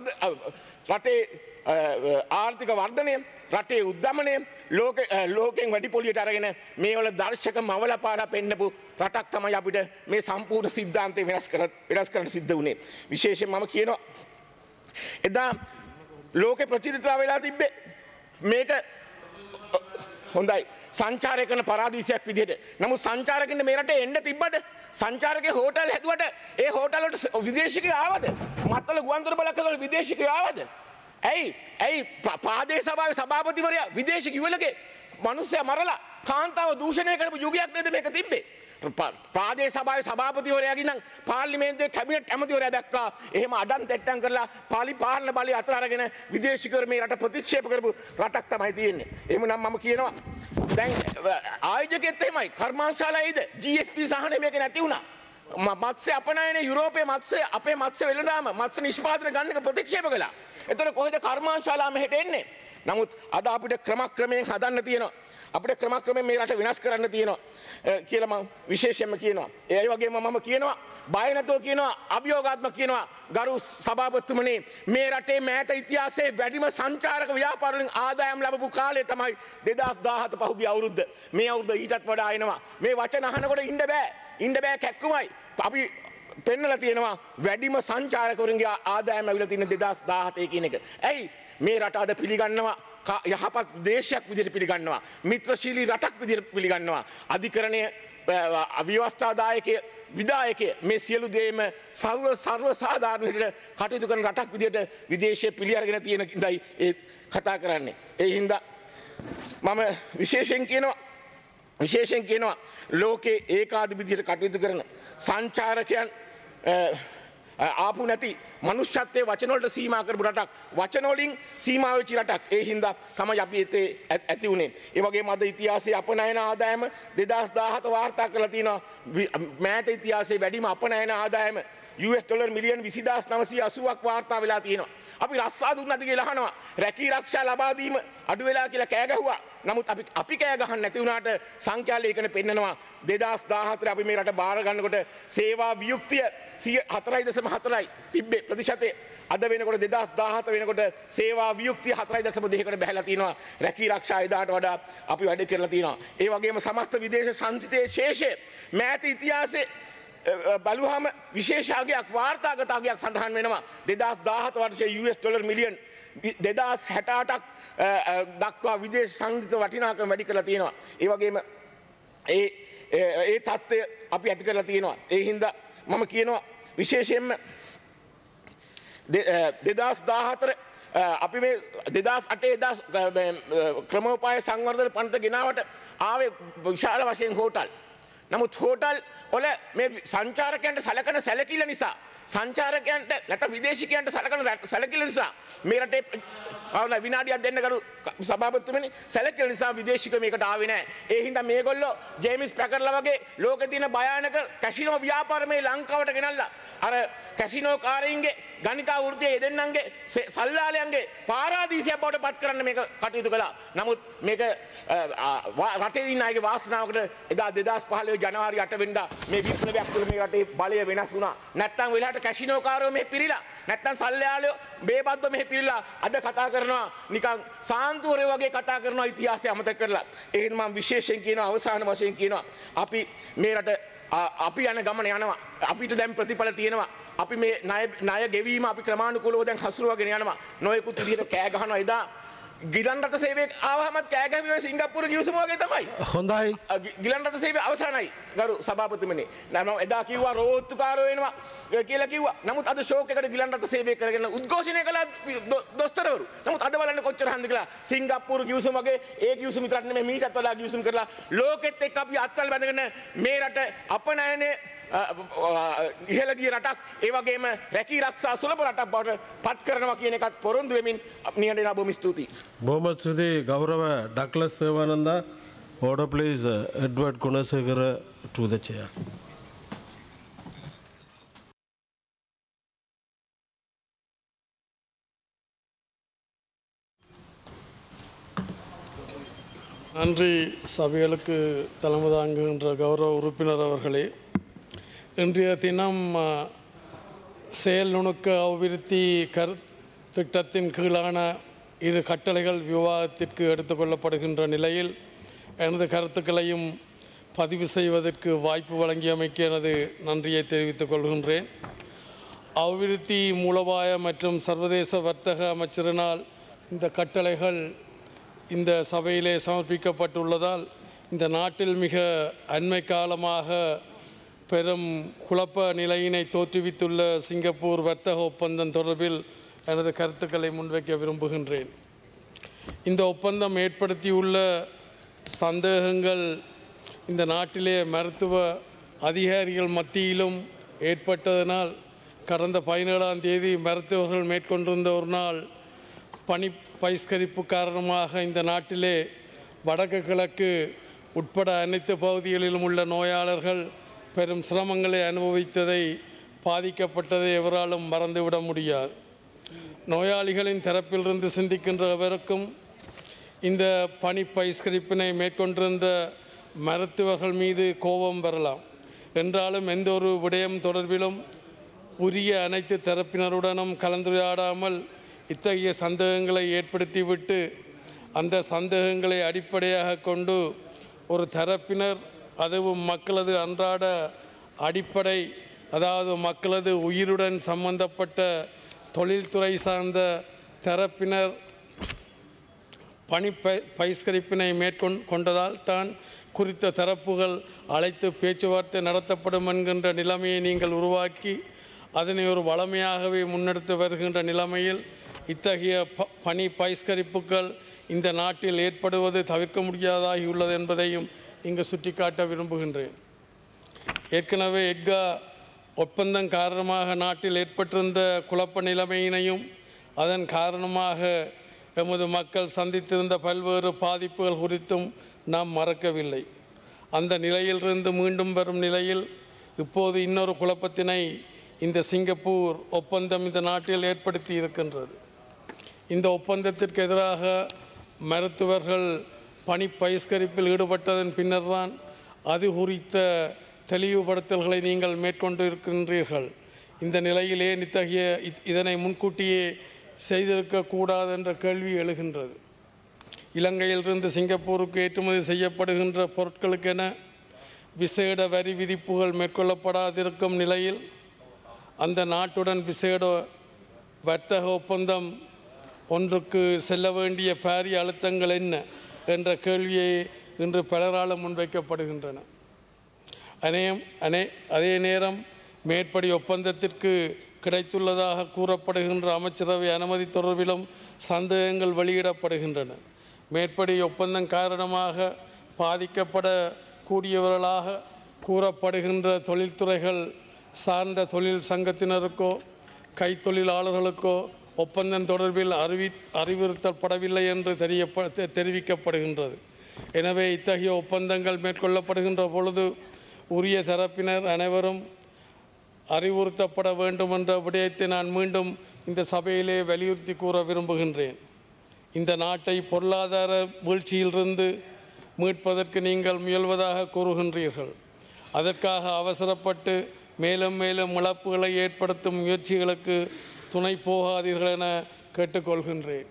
[SPEAKER 5] රටේ ආර්ථික වර්ධනය රටේ උද්දමනය ලෝකෙන් වැඩි පොලියට අරගෙන මේවල දර්ශක මවල පාඩා පෙන්නපු රටක් තමයි අපිට මේ සම්පූර්ණ සිද්ධාන්තය වෙනස් කරන්න සිද්ධ වුණේ. විශේෂයෙන් මම කියනවා එදා ලෝකෙ ප්‍රචලිතතාව වෙලා තිබ්බේ මේක හොඳයි සංචාරය කරන පරාදීසයක් විදිහට. නමුත් සංචාරකින්ද මේ රටේ එන්න තිබ්බද? සංචාරකේ හෝටල් හැදුවට ඒ හෝටල් වලට විදේශිකයෝ ආවද? මත්තල ගුවන්තොට බලකවල විදේශිකයෝ ආවද? ඇයි ප්‍රාදේශ සභාවේ සභාපතිවරයා විදේශික යුවලගේ මිනිස්සයා මරලා කාන්තාව දූෂණය කරපු යුගයක් නේද මේක තිබ්බේ? ප්‍රාදේශ සභාවේ සභාපතිවරයාගෙන් නම් පාර්ලිමේන්තුවේ කැබිනට් ඇමතිවරයා දැක්කා එහෙම අඩන් තෙට්ටම් කරලා පාලන බලය අතර අරගෙන විදේශිකයෝ මේ රට ප්‍රතික්ෂේප කරපු රටක් තමයි තියෙන්නේ. එහෙමනම් මම කියනවා දැන් ආයෝජකෙත් එහෙමයි කර්මාන්තශාලාවේද GSP සහනය මේක නැති වුණා. මත්ස්‍ය අපනයනේ යුරෝපයේ මත්ස්‍ය අපේ මත්ස්‍ය වෙළඳාම මත්ස්‍ය නිෂ්පාදන ගන්න එක ප්‍රතික්ෂේප කළා. එතකොට කොහෙද කර්මාන්තශාලා මෙහෙට එන්නේ? නමුත් අද අපිට ක්‍රමක්‍රමයෙන් හදන්න තියෙනවා. අපිට ක්‍රමක්‍රමයෙන් මේ රට වෙනස් කරන්න තියෙනවා කියලා මම විශේෂයෙන්ම කියනවා. ඒ වගේම මම කියනවා බය නැතුව කියනවා අභියෝගාත්මක කියනවා ගරු සභාපතිතුමනි මේ රටේ මෑත ඉතිහාසයේ වැඩිම සංචාරක ව්‍යාපාර වලින් ආදායම් ලැබපු කාලය තමයි 2017 පහුගිය අවුරුද්ද. මේ අවුරුද්ද ඊටත් වඩා එනවා. මේ වචන අහනකොට ඉන්න බෑ කැක්කුමයි. අපි පෙන්නලා තියෙනවා වැඩිම සංචාරකවරුන්ගේ ආදායම ඇවිල්ලා තියෙන 2017 කියන එක. ඇයි මේ රට අද පිළිගන්නවා යහපත් දේශයක් විදිහට පිළිගන්නවා. මිත්‍රශීලී රටක් විදිහට පිළිගන්නවා. අධිකරණය අව්‍යවස්ථාදායකයේ විදායකයේ මේ සියලු දේම සර්ව සාධාරණ විදිහට කටයුතු කරන රටක් විදිහට විදේශයේ පිළි අරගෙන තියෙන ඉඳයි ඒ කතා කරන්නේ. ඒ හින්දා මම විශේෂයෙන් කියනවා ලෝකේ ඒකාධිපතියට කටයුතු කරන සංචාරකයන් ආපු නැති මනුෂ්‍යත්වයේ වචන වලට සීමා කරපු රටක් වචන වලින් සීමා වෙච්ච රටක්. ඒ හින්දා තමයි අපි ඒතේ ඇති උනේ. ඒ වගේම අද ඉතිහාසයේ අපනයන ආදායම 2017 වාර්තා කරලා තියෙනවා. මෑත ඉතිහාසයේ වැඩිම අපනයන ආදායම $20 මිලියන් 20980ක් වාර්තා වෙලා තියෙනවා. අපි රස්සා දුන්නද කියලා අහනවා. රැකී ආරක්ෂා ලබා දීම අඩු වෙලා කියලා කෑ ගැහුවා. නමුත් අපි කෑ ගහන්න නැති වුණාට සංඛ්‍යා ලේඛන පෙන්නනවා 2014 අපි මේ රට බාර ගන්නකොට සේවා වියුක්තිය 4.4යි තිබ්බේ ප්‍රතිශතය. අද වෙනකොට 2017 වෙනකොට සේවා වියුක්තිය 4.2කට බැහැලා තියෙනවා. රැකී ආරක්ෂා එදාට වඩා අපි වැඩ කරලා තියෙනවා. ඒ වගේම සමස්ත විදේශ සංචිතයේ ශේෂය මෑත ඉතිහාසයේ බලුවහම විශේෂාගයක් වාර්තාගත අගයක් සඳහන් වෙනවා. 2017 වර්ෂයේ $$ මිලියන් 2068ක් දක්වා විදේශ සංගීත වටිනාකම වැඩි කරලා තියෙනවා. ඒ වගේම ඒ තත්ත්වය අපි ඇති කරලා තියෙනවා. ඒ හින්දා මම කියනවා විශේෂයෙන්ම 2014 අපි මේ 2008 ක්‍රමෝපාය සංවර්ධන පනත ගෙනාවට ආවේ විශාල වශයෙන් හෝටල්. නමුත් හෝටල් වල මේ සංචාරකයන්ට සලකන සැලකිල්ල නිසා සංචාරකයන්ට නැත්නම් විදේශිකයන්ට සලකන සැලකිල්ල නිසා මේ රටේ විනාඩියක් දෙන්න කරු සභාපතිතුමනි සැලකිල්ල නිසා විදේශිකයෝ මේකට ආවේ නැහැ. ඒ හින්දා මේගොල්ලෝ ජේමිස් පැකර්ලා වගේ ලෝකේ තියෙන භයානක කැසිනෝ ව්‍යාපාර මේ ලංකාවට ගෙනල්ලා අර කැසිනෝ කාරයින්ගේ ගණිකා වෘත්තියේ යෙදෙන්නන්ගේ සල්ලාලයන්ගේ පාරාදීසයක් බවට පත් කරන්න මේක කටයුතු කළා. නමුත් මේක රටේ ඉන්න අයගේ වාසනාවකට එදා 2015 ජනවාරි 8 වෙනිදා මේ විප්ලවයක් තුළ මේ රටේ බලය වෙනස් වුණා. නැත්තම් වෙලාවට කැසිනෝකාරයෝ මෙහෙ පිරිලා නැත්තම් සල්ලාලයෝ බේබද්දෝ මෙහෙ පිරිලා අද කතා කරනවා නිකන් සාන්තුවරයෝ වගේ කතා කරනවා ඉතිහාසය අමතක කරලා. ඒකෙන් මම විශේෂයෙන් කියනවා අවසාන වශයෙන් කියනවා අපි මේ රට අපි යන ගමන යනවා. අපිට දැන් ප්‍රතිඵල තියෙනවා. අපි මේ ණය ගෙවීම අපි ක්‍රමානුකූලව දැන් හසුරුවගෙන යනවා. නොයෙකුත් විදිහට කෑ ගහනවා. එදා ගිලන් රට සේවයේ ආවහමත් කෑ ගැහුවේ සිංගප්පූරු ගිවිසුම වගේ තමයි.
[SPEAKER 1] හොඳයි.
[SPEAKER 5] ගිලන් රට සේවය අවසానයි. ගරු සභාපතිතුමනි. නම එදා කිව්වා රෝත්තුකාරයෝ එනවා කියලා කිව්වා. නමුත් අද ෂෝක් එකට ගිලන් රට සේවය කරගෙන උද්ඝෝෂණය කළා දොස්තරවරු. නමුත් අද බලන්න කොච්චර හන්ද කියලා සිංගප්පූරු ගිවිසුම වගේ ඒ ගිවිසුම විතරක් නෙමෙයි මීටත් වඩා ගිවිසුම් කරලා ලෝකෙත් එක්ක අපි අත්වල බැඳගෙන මේ රට අපනයනේ ඉහළ ගිය රටක් ඒ වගේම රැකී ආරක්ෂා සුලභ රටක් බවට පත් කරනවා කියන එකත් පොරොන්දු වෙමින් නිහඬව බොහොම ස්තුතියි.
[SPEAKER 6] බොහොම ස්තුතියි ගෞරව Douglas Devananda. Order please Edward Gunasekara to the chair.
[SPEAKER 7] நன்றி சபைகளுக்கு தலைமை தாங்குகின்ற கௌரவ உறுப்பினர் அவர்களே. இன்றைய தினம் செயல் நுணுக்க அபிவிருத்தி திட்டத்தின் கீழான இரு கட்டளைகள் விவாதத்திற்கு எடுத்துக்கொள்ளப்படுகின்ற நிலையில் எனது கருத்துக்களையும் பதிவு செய்வதற்கு வாய்ப்பு வழங்கியமைக்கு எனது நன்றியை தெரிவித்துக் கொள்கின்றேன். அபிவிருத்தி மூலோபாய மற்றும் சர்வதேச வர்த்தக அமைச்சரினால் இந்த கட்டளைகள் இந்த சபையிலே சமர்ப்பிக்கப்பட்டுள்ளதால் இந்த நாட்டில் மிக அண்மை காலமாக பெரும் குழப்ப நிலையினை தோற்றுவித்துள்ள சிங்கப்பூர் வர்த்தக ஒப்பந்தம் தொடர்பில் எனது கருத்துக்களை முன்வைக்க விரும்புகின்றேன். இந்த ஒப்பந்தம் ஏற்படுத்தியுள்ள சந்தேகங்கள் இந்த நாட்டிலே மருத்துவ அதிகாரிகள் மத்தியிலும் ஏற்பட்டதனால் கடந்த 17ஆம் தேதி மருத்துவர்கள் மேற்கொண்டிருந்த ஒரு நாள் பணி பகிஷ்கரிப்பு காரணமாக இந்த நாட்டிலே வடக்கு கிழக்கு உட்பட அனைத்து பகுதிகளிலும் உள்ள நோயாளர்கள் பெரும் சிரமங்களை அனுபவித்ததை பாதிக்கப்பட்டதை எவராலும் மறந்துவிட முடியாது. நோயாளிகளின் தரப்பிலிருந்து சிந்திக்கின்ற எவருக்கும் இந்த பணி பகிஷ்கரிப்பினை மேற்கொண்டிருந்த மருத்துவர்கள் மீது கோபம் வரலாம். என்றாலும் எந்த ஒரு விடயம் தொடர்பிலும் உரிய அனைத்து தரப்பினருடனும் கலந்துரையாடாமல் இத்தகைய சந்தேகங்களை ஏற்படுத்திவிட்டு அந்த சந்தேகங்களை அடிப்படையாக கொண்டு ஒரு தரப்பினர் அதுவும் மக்களது அன்றாட அடிப்படை அதாவது மக்களது உயிருடன் சம்பந்தப்பட்ட தொழில்துறை சார்ந்த தரப்பினர் பணி பகிஷ்கரிப்பினை மேற்கொண்டதால் தான் குறித்த தரப்புகள் அழைத்து பேச்சுவார்த்தை நடத்தப்படும் என்கின்ற நிலைமையை நீங்கள் உருவாக்கி அதனை ஒரு வளமையாகவே முன்னெடுத்து வருகின்ற நிலைமையில் இத்தகைய பணி பகிஷ்கரிப்புகள் இந்த நாட்டில் ஏற்படுவது தவிர்க்க முடியாதாகியுள்ளது என்பதையும் இங்கு சுட்டிக்காட்ட விரும்புகின்றேன். ஏற்கனவே எட்கா ஒப்பந்தம் காரணமாக நாட்டில் ஏற்பட்டிருந்த குழப்ப நிலைமையினையும் அதன் காரணமாக எமது மக்கள் சந்தித்திருந்த பல்வேறு பாதிப்புகள் குறித்தும் நாம் மறக்கவில்லை. அந்த நிலையிலிருந்து மீண்டும் வரும் நிலையில் இப்போது இன்னொரு குழப்பத்தினை இந்த சிங்கப்பூர் ஒப்பந்தம் இந்த நாட்டில் ஏற்படுத்தி இருக்கின்றது. இந்த ஒப்பந்தத்திற்கு எதிராக மருத்துவர்கள் பணி பகிஷ்கரிப்பில் ஈடுபட்டதன் பின்னர்தான் அது குறித்த தெளிவுபடுத்தல்களை நீங்கள் மேற்கொண்டு இருக்கின்றீர்கள். இந்த நிலையிலே இத்தகைய இதனை முன்கூட்டியே செய்திருக்கக்கூடாது என்ற கேள்வி எழுகின்றது. இலங்கையிலிருந்து சிங்கப்பூருக்கு ஏற்றுமதி செய்யப்படுகின்ற பொருட்களுக்கென விசேட வரி விதிப்புகள் மேற்கொள்ளப்படாதிருக்கும் நிலையில் அந்த நாட்டுடன் விசேட வர்த்தக ஒப்பந்தம் ஒன்றுக்கு செல்ல வேண்டிய பாரிய அழுத்தங்கள் என்ன என்ற கேள்வியை இன்று பலரால் முன்வைக்கப்படுகின்றன. அதே நேரம் மேற்படி ஒப்பந்தத்திற்கு கிடைத்துள்ளதாக கூறப்படுகின்ற அமைச்சரவை அனுமதி தொடர்பிலும் சந்தேகங்கள் வெளியிடப்படுகின்றன. மேற்படி ஒப்பந்தம் காரணமாக பாதிக்கப்படக்கூடியவர்களாக கூறப்படுகின்ற தொழில்துறைகள் சார்ந்த தொழில் சங்கத்தினருக்கோ கைத்தொழிலாளர்களுக்கோ ஒப்பந்தம் தொடர்பில் அறிவுறுத்தப்படவில்லை என்று தெரிவிக்கப்படுகின்றது. எனவே இத்தகைய ஒப்பந்தங்கள் மேற்கொள்ளப்படுகின்ற பொழுது உரிய தரப்பினர் அனைவரும் அறிவுறுத்தப்பட வேண்டும் என்ற விடயத்தை நான் மீண்டும் இந்த சபையிலே வலியுறுத்தி கூற விரும்புகின்றேன். இந்த நாட்டை பொருளாதார வீழ்ச்சியிலிருந்து மீட்பதற்கு நீங்கள் முயல்வதாக கூறுகின்றீர்கள். அதற்காக அவசரப்பட்டு மேலும் மேலும் இழப்புகளை ஏற்படுத்தும் முயற்சிகளுக்கு துணை போகாதீர்கள் என கேட்டுக்கொள்கின்றேன்.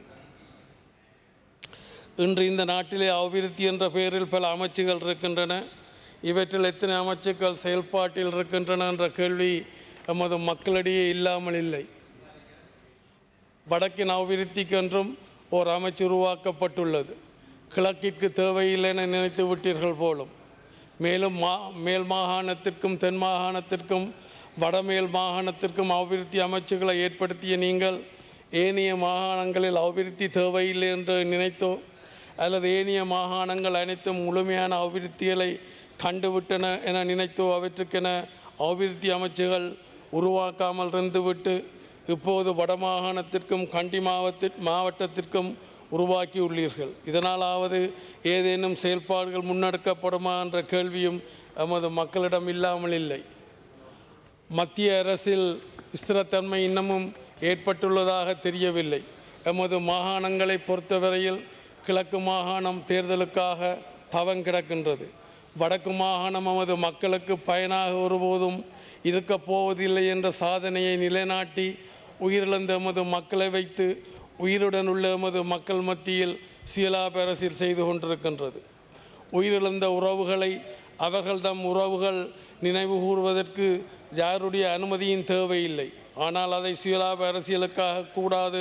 [SPEAKER 7] இன்று இந்த நாட்டிலே அபிவிருத்தி என்ற பெயரில் பல அமைச்சுகள் இருக்கின்றன. இவற்றில் எத்தனை அமைச்சுக்கள் செயல்பாட்டில் இருக்கின்றன என்ற கேள்வி எமது மக்களிடையே இல்லாமல் இல்லை. வடக்கின் அபிவிருத்திக்கென்றும் ஓர் அமைச்சு உருவாக்கப்பட்டுள்ளது. கிழக்கிற்கு தேவையில்லை என நினைத்து விட்டீர்கள் போலும். மேலும் மேல் மாகாணத்திற்கும் தென் மாகாணத்திற்கும் வடமேல் மாகாணத்திற்கும் அபிவிருத்தி அமைச்சுகளை ஏற்படுத்திய நீங்கள் ஏனைய மாகாணங்களில் அபிவிருத்தி தேவையில்லை என்று நினைத்தோ அல்லது ஏனைய மாகாணங்கள் அனைத்தும் முழுமையான அபிவிருத்திகளை கண்டுவிட்டன என நினைத்தோ அவற்றுக்கென அபிவிருத்தி அமைச்சுகள் உருவாக்காமல் இருந்துவிட்டு இப்போது வடமாகாணத்திற்கும் கண்டி மாவட்டத்திற்கும் உருவாக்கியுள்ளீர்கள். இதனாலாவது ஏதேனும் செயல்பாடுகள் முன்னெடுக்கப்படுமா என்ற கேள்வியும் எமது மக்களிடம் இல்லாமல் இல்லை. மத்திய அரசில் ஸ்திரத்தன்மை இன்னமும் ஏற்பட்டுள்ளதாக தெரியவில்லை. எமது மாகாணங்களை பொறுத்தவரையில் கிழக்கு மாகாணம் தேர்தலுக்காக தவங்கிடக்கின்றது. வடக்கு மாகாணம் எமது மக்களுக்கு பயனாக ஒருபோதும் இருக்கப் போவதில்லை என்ற சாதனையை நிலைநாட்டி உயிரிழந்த எமது மக்களை வைத்து உயிருடன் உள்ள எமது மக்கள் மத்தியில் சுயலாப அரசியல் செய்து கொண்டிருக்கின்றது. உயிரிழந்த உறவுகளை அவர்கள் தம் உறவுகள் நினைவு கூறுவதற்கு யாருடைய அனுமதியும் தேவையில்லை. ஆனால் அதை சுயலாப அரசியலுக்காக கூடாது,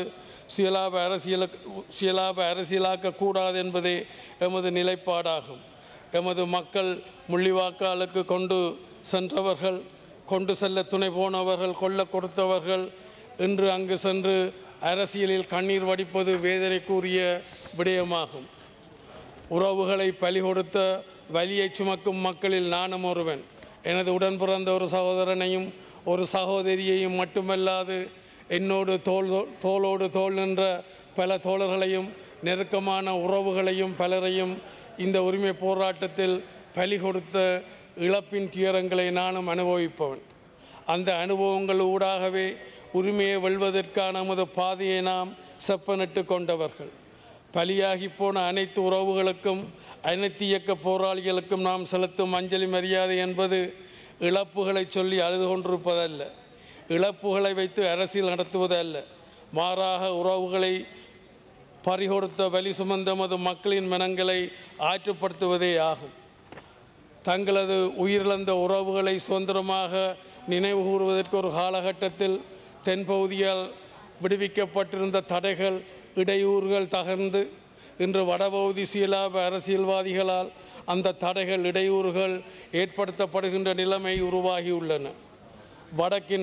[SPEAKER 7] சுயலாப அரசியலாக்கக்கூடாது என்பதே எமது நிலைப்பாடாகும். எமது மக்கள் முள்ளிவாய்க்காலுக்கு கொண்டு செல்ல துணை போனவர்கள், கொல்ல கொடுத்தவர்கள் இன்று அங்கு சென்று அரசியலில் கண்ணீர் வடிப்பது வேதனைக்குரிய விடயமாகும். உறவுகளை பலி கொடுத்த வலியை சுமக்கும் மக்களில் நானும் ஒருவன். எனது உடன் பிறந்த ஒரு சகோதரனையும் ஒரு சகோதரியையும் மட்டுமல்லாது என்னோடு தோளோடு தோள் நின்ற பல தோழர்களையும் நெருக்கமான உறவுகளையும் பலரையும் இந்த உரிமை போராட்டத்தில் பலி கொடுத்த இழப்பின் துயரங்களை நானும் அனுபவிப்பவன். அந்த அனுபவங்கள் ஊடாகவே உரிமையை வெல்வதற்கான நமது பாதையை நாம் செப்பனிட்டு கொண்டவர்கள். பலியாகி போன அனைத்து உறவுகளுக்கும் அனைத்து இயக்க போராளிகளுக்கும் நாம் செலுத்தும் அஞ்சலி மரியாதை என்பது இழப்புகளை சொல்லி அழுது கொண்டிருப்பதல்ல, இழப்புகளை வைத்து அரசியல் நடத்துவதல்ல, மாறாக உறவுகளை பறிகொடுத்த வலி சுமந்த நமது மக்களின் மனங்களை ஆற்றுப்படுத்துவதே ஆகும். தங்களது உயிரிழந்த உறவுகளை சுதந்திரமாக நினைவு கூறுவதற்கு ஒரு காலகட்டத்தில் தென்பகுதியால் விடுவிக்கப்பட்டிருந்த தடைகள் இடையூறுகள் தகர்ந்து இன்று வடபகுதி சுயலாப அரசியல்வாதிகளால் அந்த தடைகள் இடையூறுகள் ஏற்படுத்தப்படுகின்ற நிலைமை உருவாகியுள்ளன. வடக்கின்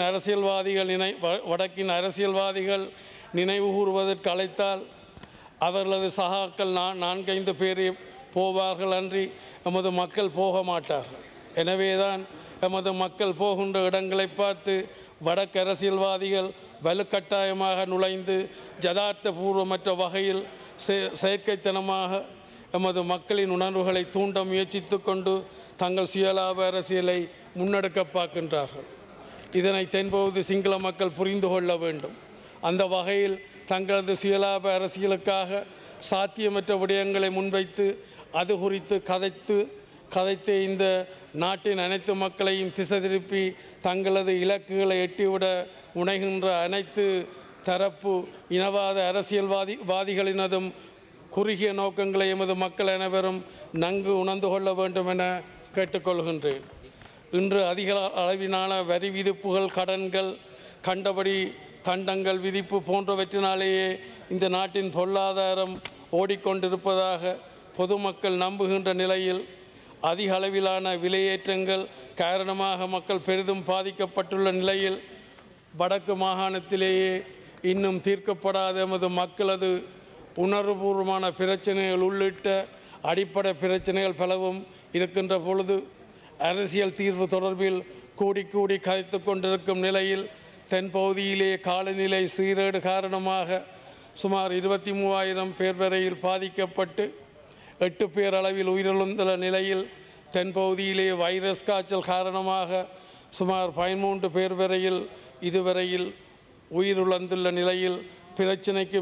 [SPEAKER 7] அரசியல்வாதிகள் நினைவு கூறுவதற்கு அழைத்தால் அவர்களது சகாக்கள் 4-5 பேரே போவார்கள் அன்றி எமது மக்கள் போக மாட்டார்கள். எனவேதான் எமது மக்கள் போகின்ற இடங்களை பார்த்து வடக்கு அரசியல்வாதிகள் வலுக்கட்டாயமாக நுழைந்து யதார்த்தபூர்வமற்ற வகையில் செயற்கைத்தனமாக எமது மக்களின் உணர்வுகளை தூண்ட முயற்சித்து கொண்டு தங்கள் சுயலாப அரசியலை முன்னெடுக்க பார்க்கின்றார்கள். இதனை தென்பகுதி சிங்கள மக்கள் புரிந்து கொள்ள வேண்டும். அந்த வகையில் தங்களது சுயலாப அரசியலுக்காக சாத்தியமற்ற விடயங்களை முன்வைத்து அது குறித்து கதைத்து இந்த நாட்டின் அனைத்து மக்களையும் திசை திருப்பி தங்களது இலக்குகளை எட்டிவிட முனைகின்ற அனைத்து தரப்பு இனவாத அரசியல்வாதிகளினதும் குறுகிய நோக்கங்களை எமது மக்கள் அனைவரும் நன்கு உணர்ந்து கொள்ள வேண்டும் என கேட்டுக்கொள்கின்றேன். இன்று அதிக அளவிலான வரி விதிப்புகள், கடன்கள், கண்டபடி தண்டங்கள் விதிப்பு போன்றவற்றினாலேயே இந்த நாட்டின் பொருளாதாரம் ஓடிக்கொண்டிருப்பதாக பொதுமக்கள் நம்புகின்ற நிலையில் அதிக அளவிலான விலையேற்றங்கள் காரணமாக மக்கள் பெரிதும் பாதிக்கப்பட்டுள்ள நிலையில் வடக்கு மாகாணத்திலேயே இன்னும் தீர்க்கப்படாத எமது மக்களது உணர்வுபூர்வமான பிரச்சனைகள் உள்ளிட்ட அடிப்படை பிரச்சனைகள் பலவும் இருக்கின்ற பொழுது அரசியல் தீர்வு தொடர்பில் கூடி கதைத்து கொண்டிருக்கும் நிலையில் தென்பகுதியிலே காலநிலை சீரேடு காரணமாக சுமார் 23,000 பேர் வரையில் பாதிக்கப்பட்டு 8 பேர் அளவில் உயிரிழந்துள்ள நிலையில் தென்பகுதியிலே வைரஸ் காய்ச்சல் காரணமாக சுமார் 13 பேர் வரையில் இதுவரையில் உயிரிழந்துள்ள நிலையில் பிரச்சனைக்கு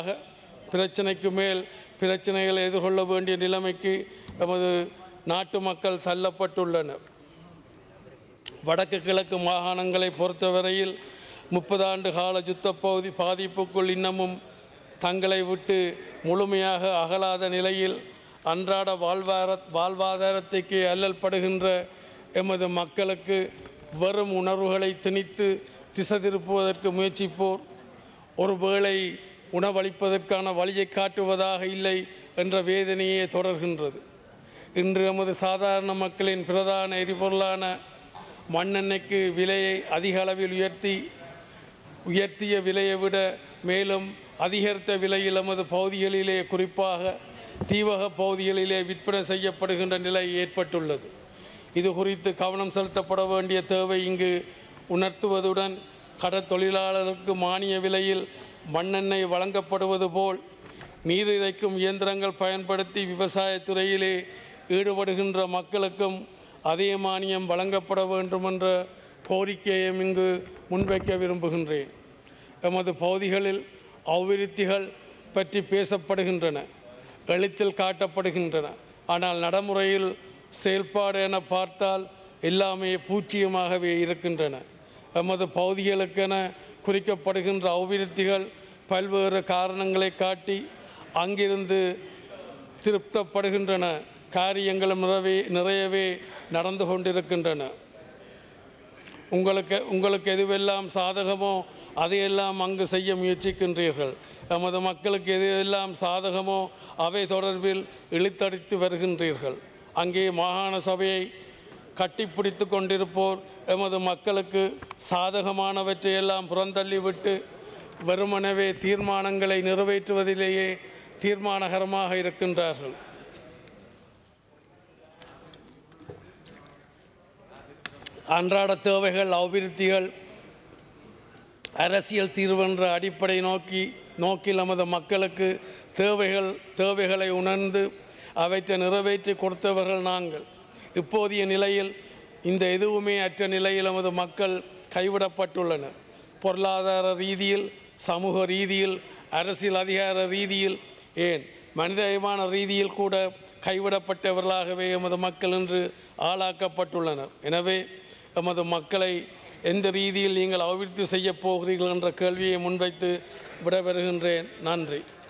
[SPEAKER 7] மேல் பிரச்சனைகளை எதிர்கொள்ள வேண்டிய நிலைமைக்கு நமது நாட்டு மக்கள் தள்ளப்பட்டுள்ளனர். வடக்கு கிழக்கு மாகாணங்களை பொறுத்தவரையில் 30 ஆண்டு கால யுத்த பாதிப்புக்குள் இன்னமும் தங்களை விட்டு முழுமையாக அகலாத நிலையில் அன்றாட வாழ்வாதாரத்திற்கு அல்லல் படுகின்ற எமது மக்களுக்கு வெறும் உணர்வுகளை திணித்து திசை திருப்புவதற்கு முயற்சிப்போர் ஒருவேளை உணவளிப்பதற்கான வழியை காட்டுவதாக இல்லை என்ற வேதனையே தொடர்கின்றது. இன்று எமது சாதாரண மக்களின் பிரதான எரிபொருளான மண்ணெண்ணெய்க்கு விலையை அதிக அளவில் உயர்த்திய விலையை விட மேலும் அதிகரித்த விலையில் எமது பகுதிகளிலே குறிப்பாக தீவக பகுதிகளிலே விற்பனை செய்யப்படுகின்ற நிலை ஏற்பட்டுள்ளது. இது குறித்து கவனம் செலுத்தப்பட வேண்டிய தேவை இங்கு உணர்த்துவதுடன் கடற்தொழிலாளர்களுக்கு மானிய விலையில் மண்ணெண்ணெய் வழங்கப்படுவது போல் நீர் இறைக்கும் இயந்திரங்கள் பயன்படுத்தி விவசாயத்துறையிலே ஈடுபடுகின்ற மக்களுக்கும் அதே மானியம் வழங்கப்பட வேண்டும் என்ற கோரிக்கையை இங்கு முன்வைக்க விரும்புகின்றேன். எமது பகுதிகளில் அபிவிருத்திகள் பற்றி பேசப்படுகின்றன, எழுத்தில் காட்டப்படுகின்றன. ஆனால் நடைமுறையில் செயல்பாடு என பார்த்தால் எல்லாமே பூச்சியமாகவே இருக்கின்றன. எமது பகுதிகளுக்கென குறிக்கப்படுகின்ற அபிவிருத்திகள் பல்வேறு காரணங்களை காட்டி அங்கிருந்து திருப்தப்படுகின்றன. காரியங்களும் நிறையவே நடந்து கொண்டிருக்கின்றன. உங்களுக்கு எதுவெல்லாம் சாதகமோ அதையெல்லாம் அங்கு செய்ய முயற்சிக்கின்றீர்கள். எமது மக்களுக்கு எதுவெல்லாம் சாதகமோ அவை தொடர்பில் இழுத்தடித்து வருகின்றீர்கள். அங்கே மாகாண சபையை கட்டிப்பிடித்து கொண்டிருப்போர் எமது மக்களுக்கு சாதகமானவற்றையெல்லாம் புறந்தள்ளிவிட்டு வெறுமனவே தீர்மானங்களை நிறைவேற்றுவதிலேயே தீர்மானகரமாக இருக்கின்றார்கள். அன்றாட தேவைகள், அபிவிருத்திகள், அரசியல் தீர்வு என்ற அடிப்படை நோக்கில் நமது மக்களுக்கு தேவைகளை உணர்ந்து அவற்றை நிறைவேற்றி கொடுத்தவர்கள் நாங்கள். இப்போதைய நிலையில் இந்த எதுவுமே அற்ற நிலையில் நமது மக்கள் கைவிடப்பட்டுள்ளனர். பொருளாதார ரீதியில், சமூக ரீதியில், அரசியல் அதிகார ரீதியில், ஏன் மனிதாயமான ரீதியில் கூட கைவிடப்பட்டவர்களாகவே எமது மக்கள் இன்று ஆளாக்கப்பட்டுள்ளனர். எனவே எமது மக்களை எந்த ரீதியில் நீங்கள் அபிவிருத்தி செய்யப் போகிறீர்கள் என்ற கேள்வியை முன்வைத்து விடைபெறுகின்றேன். நன்றி.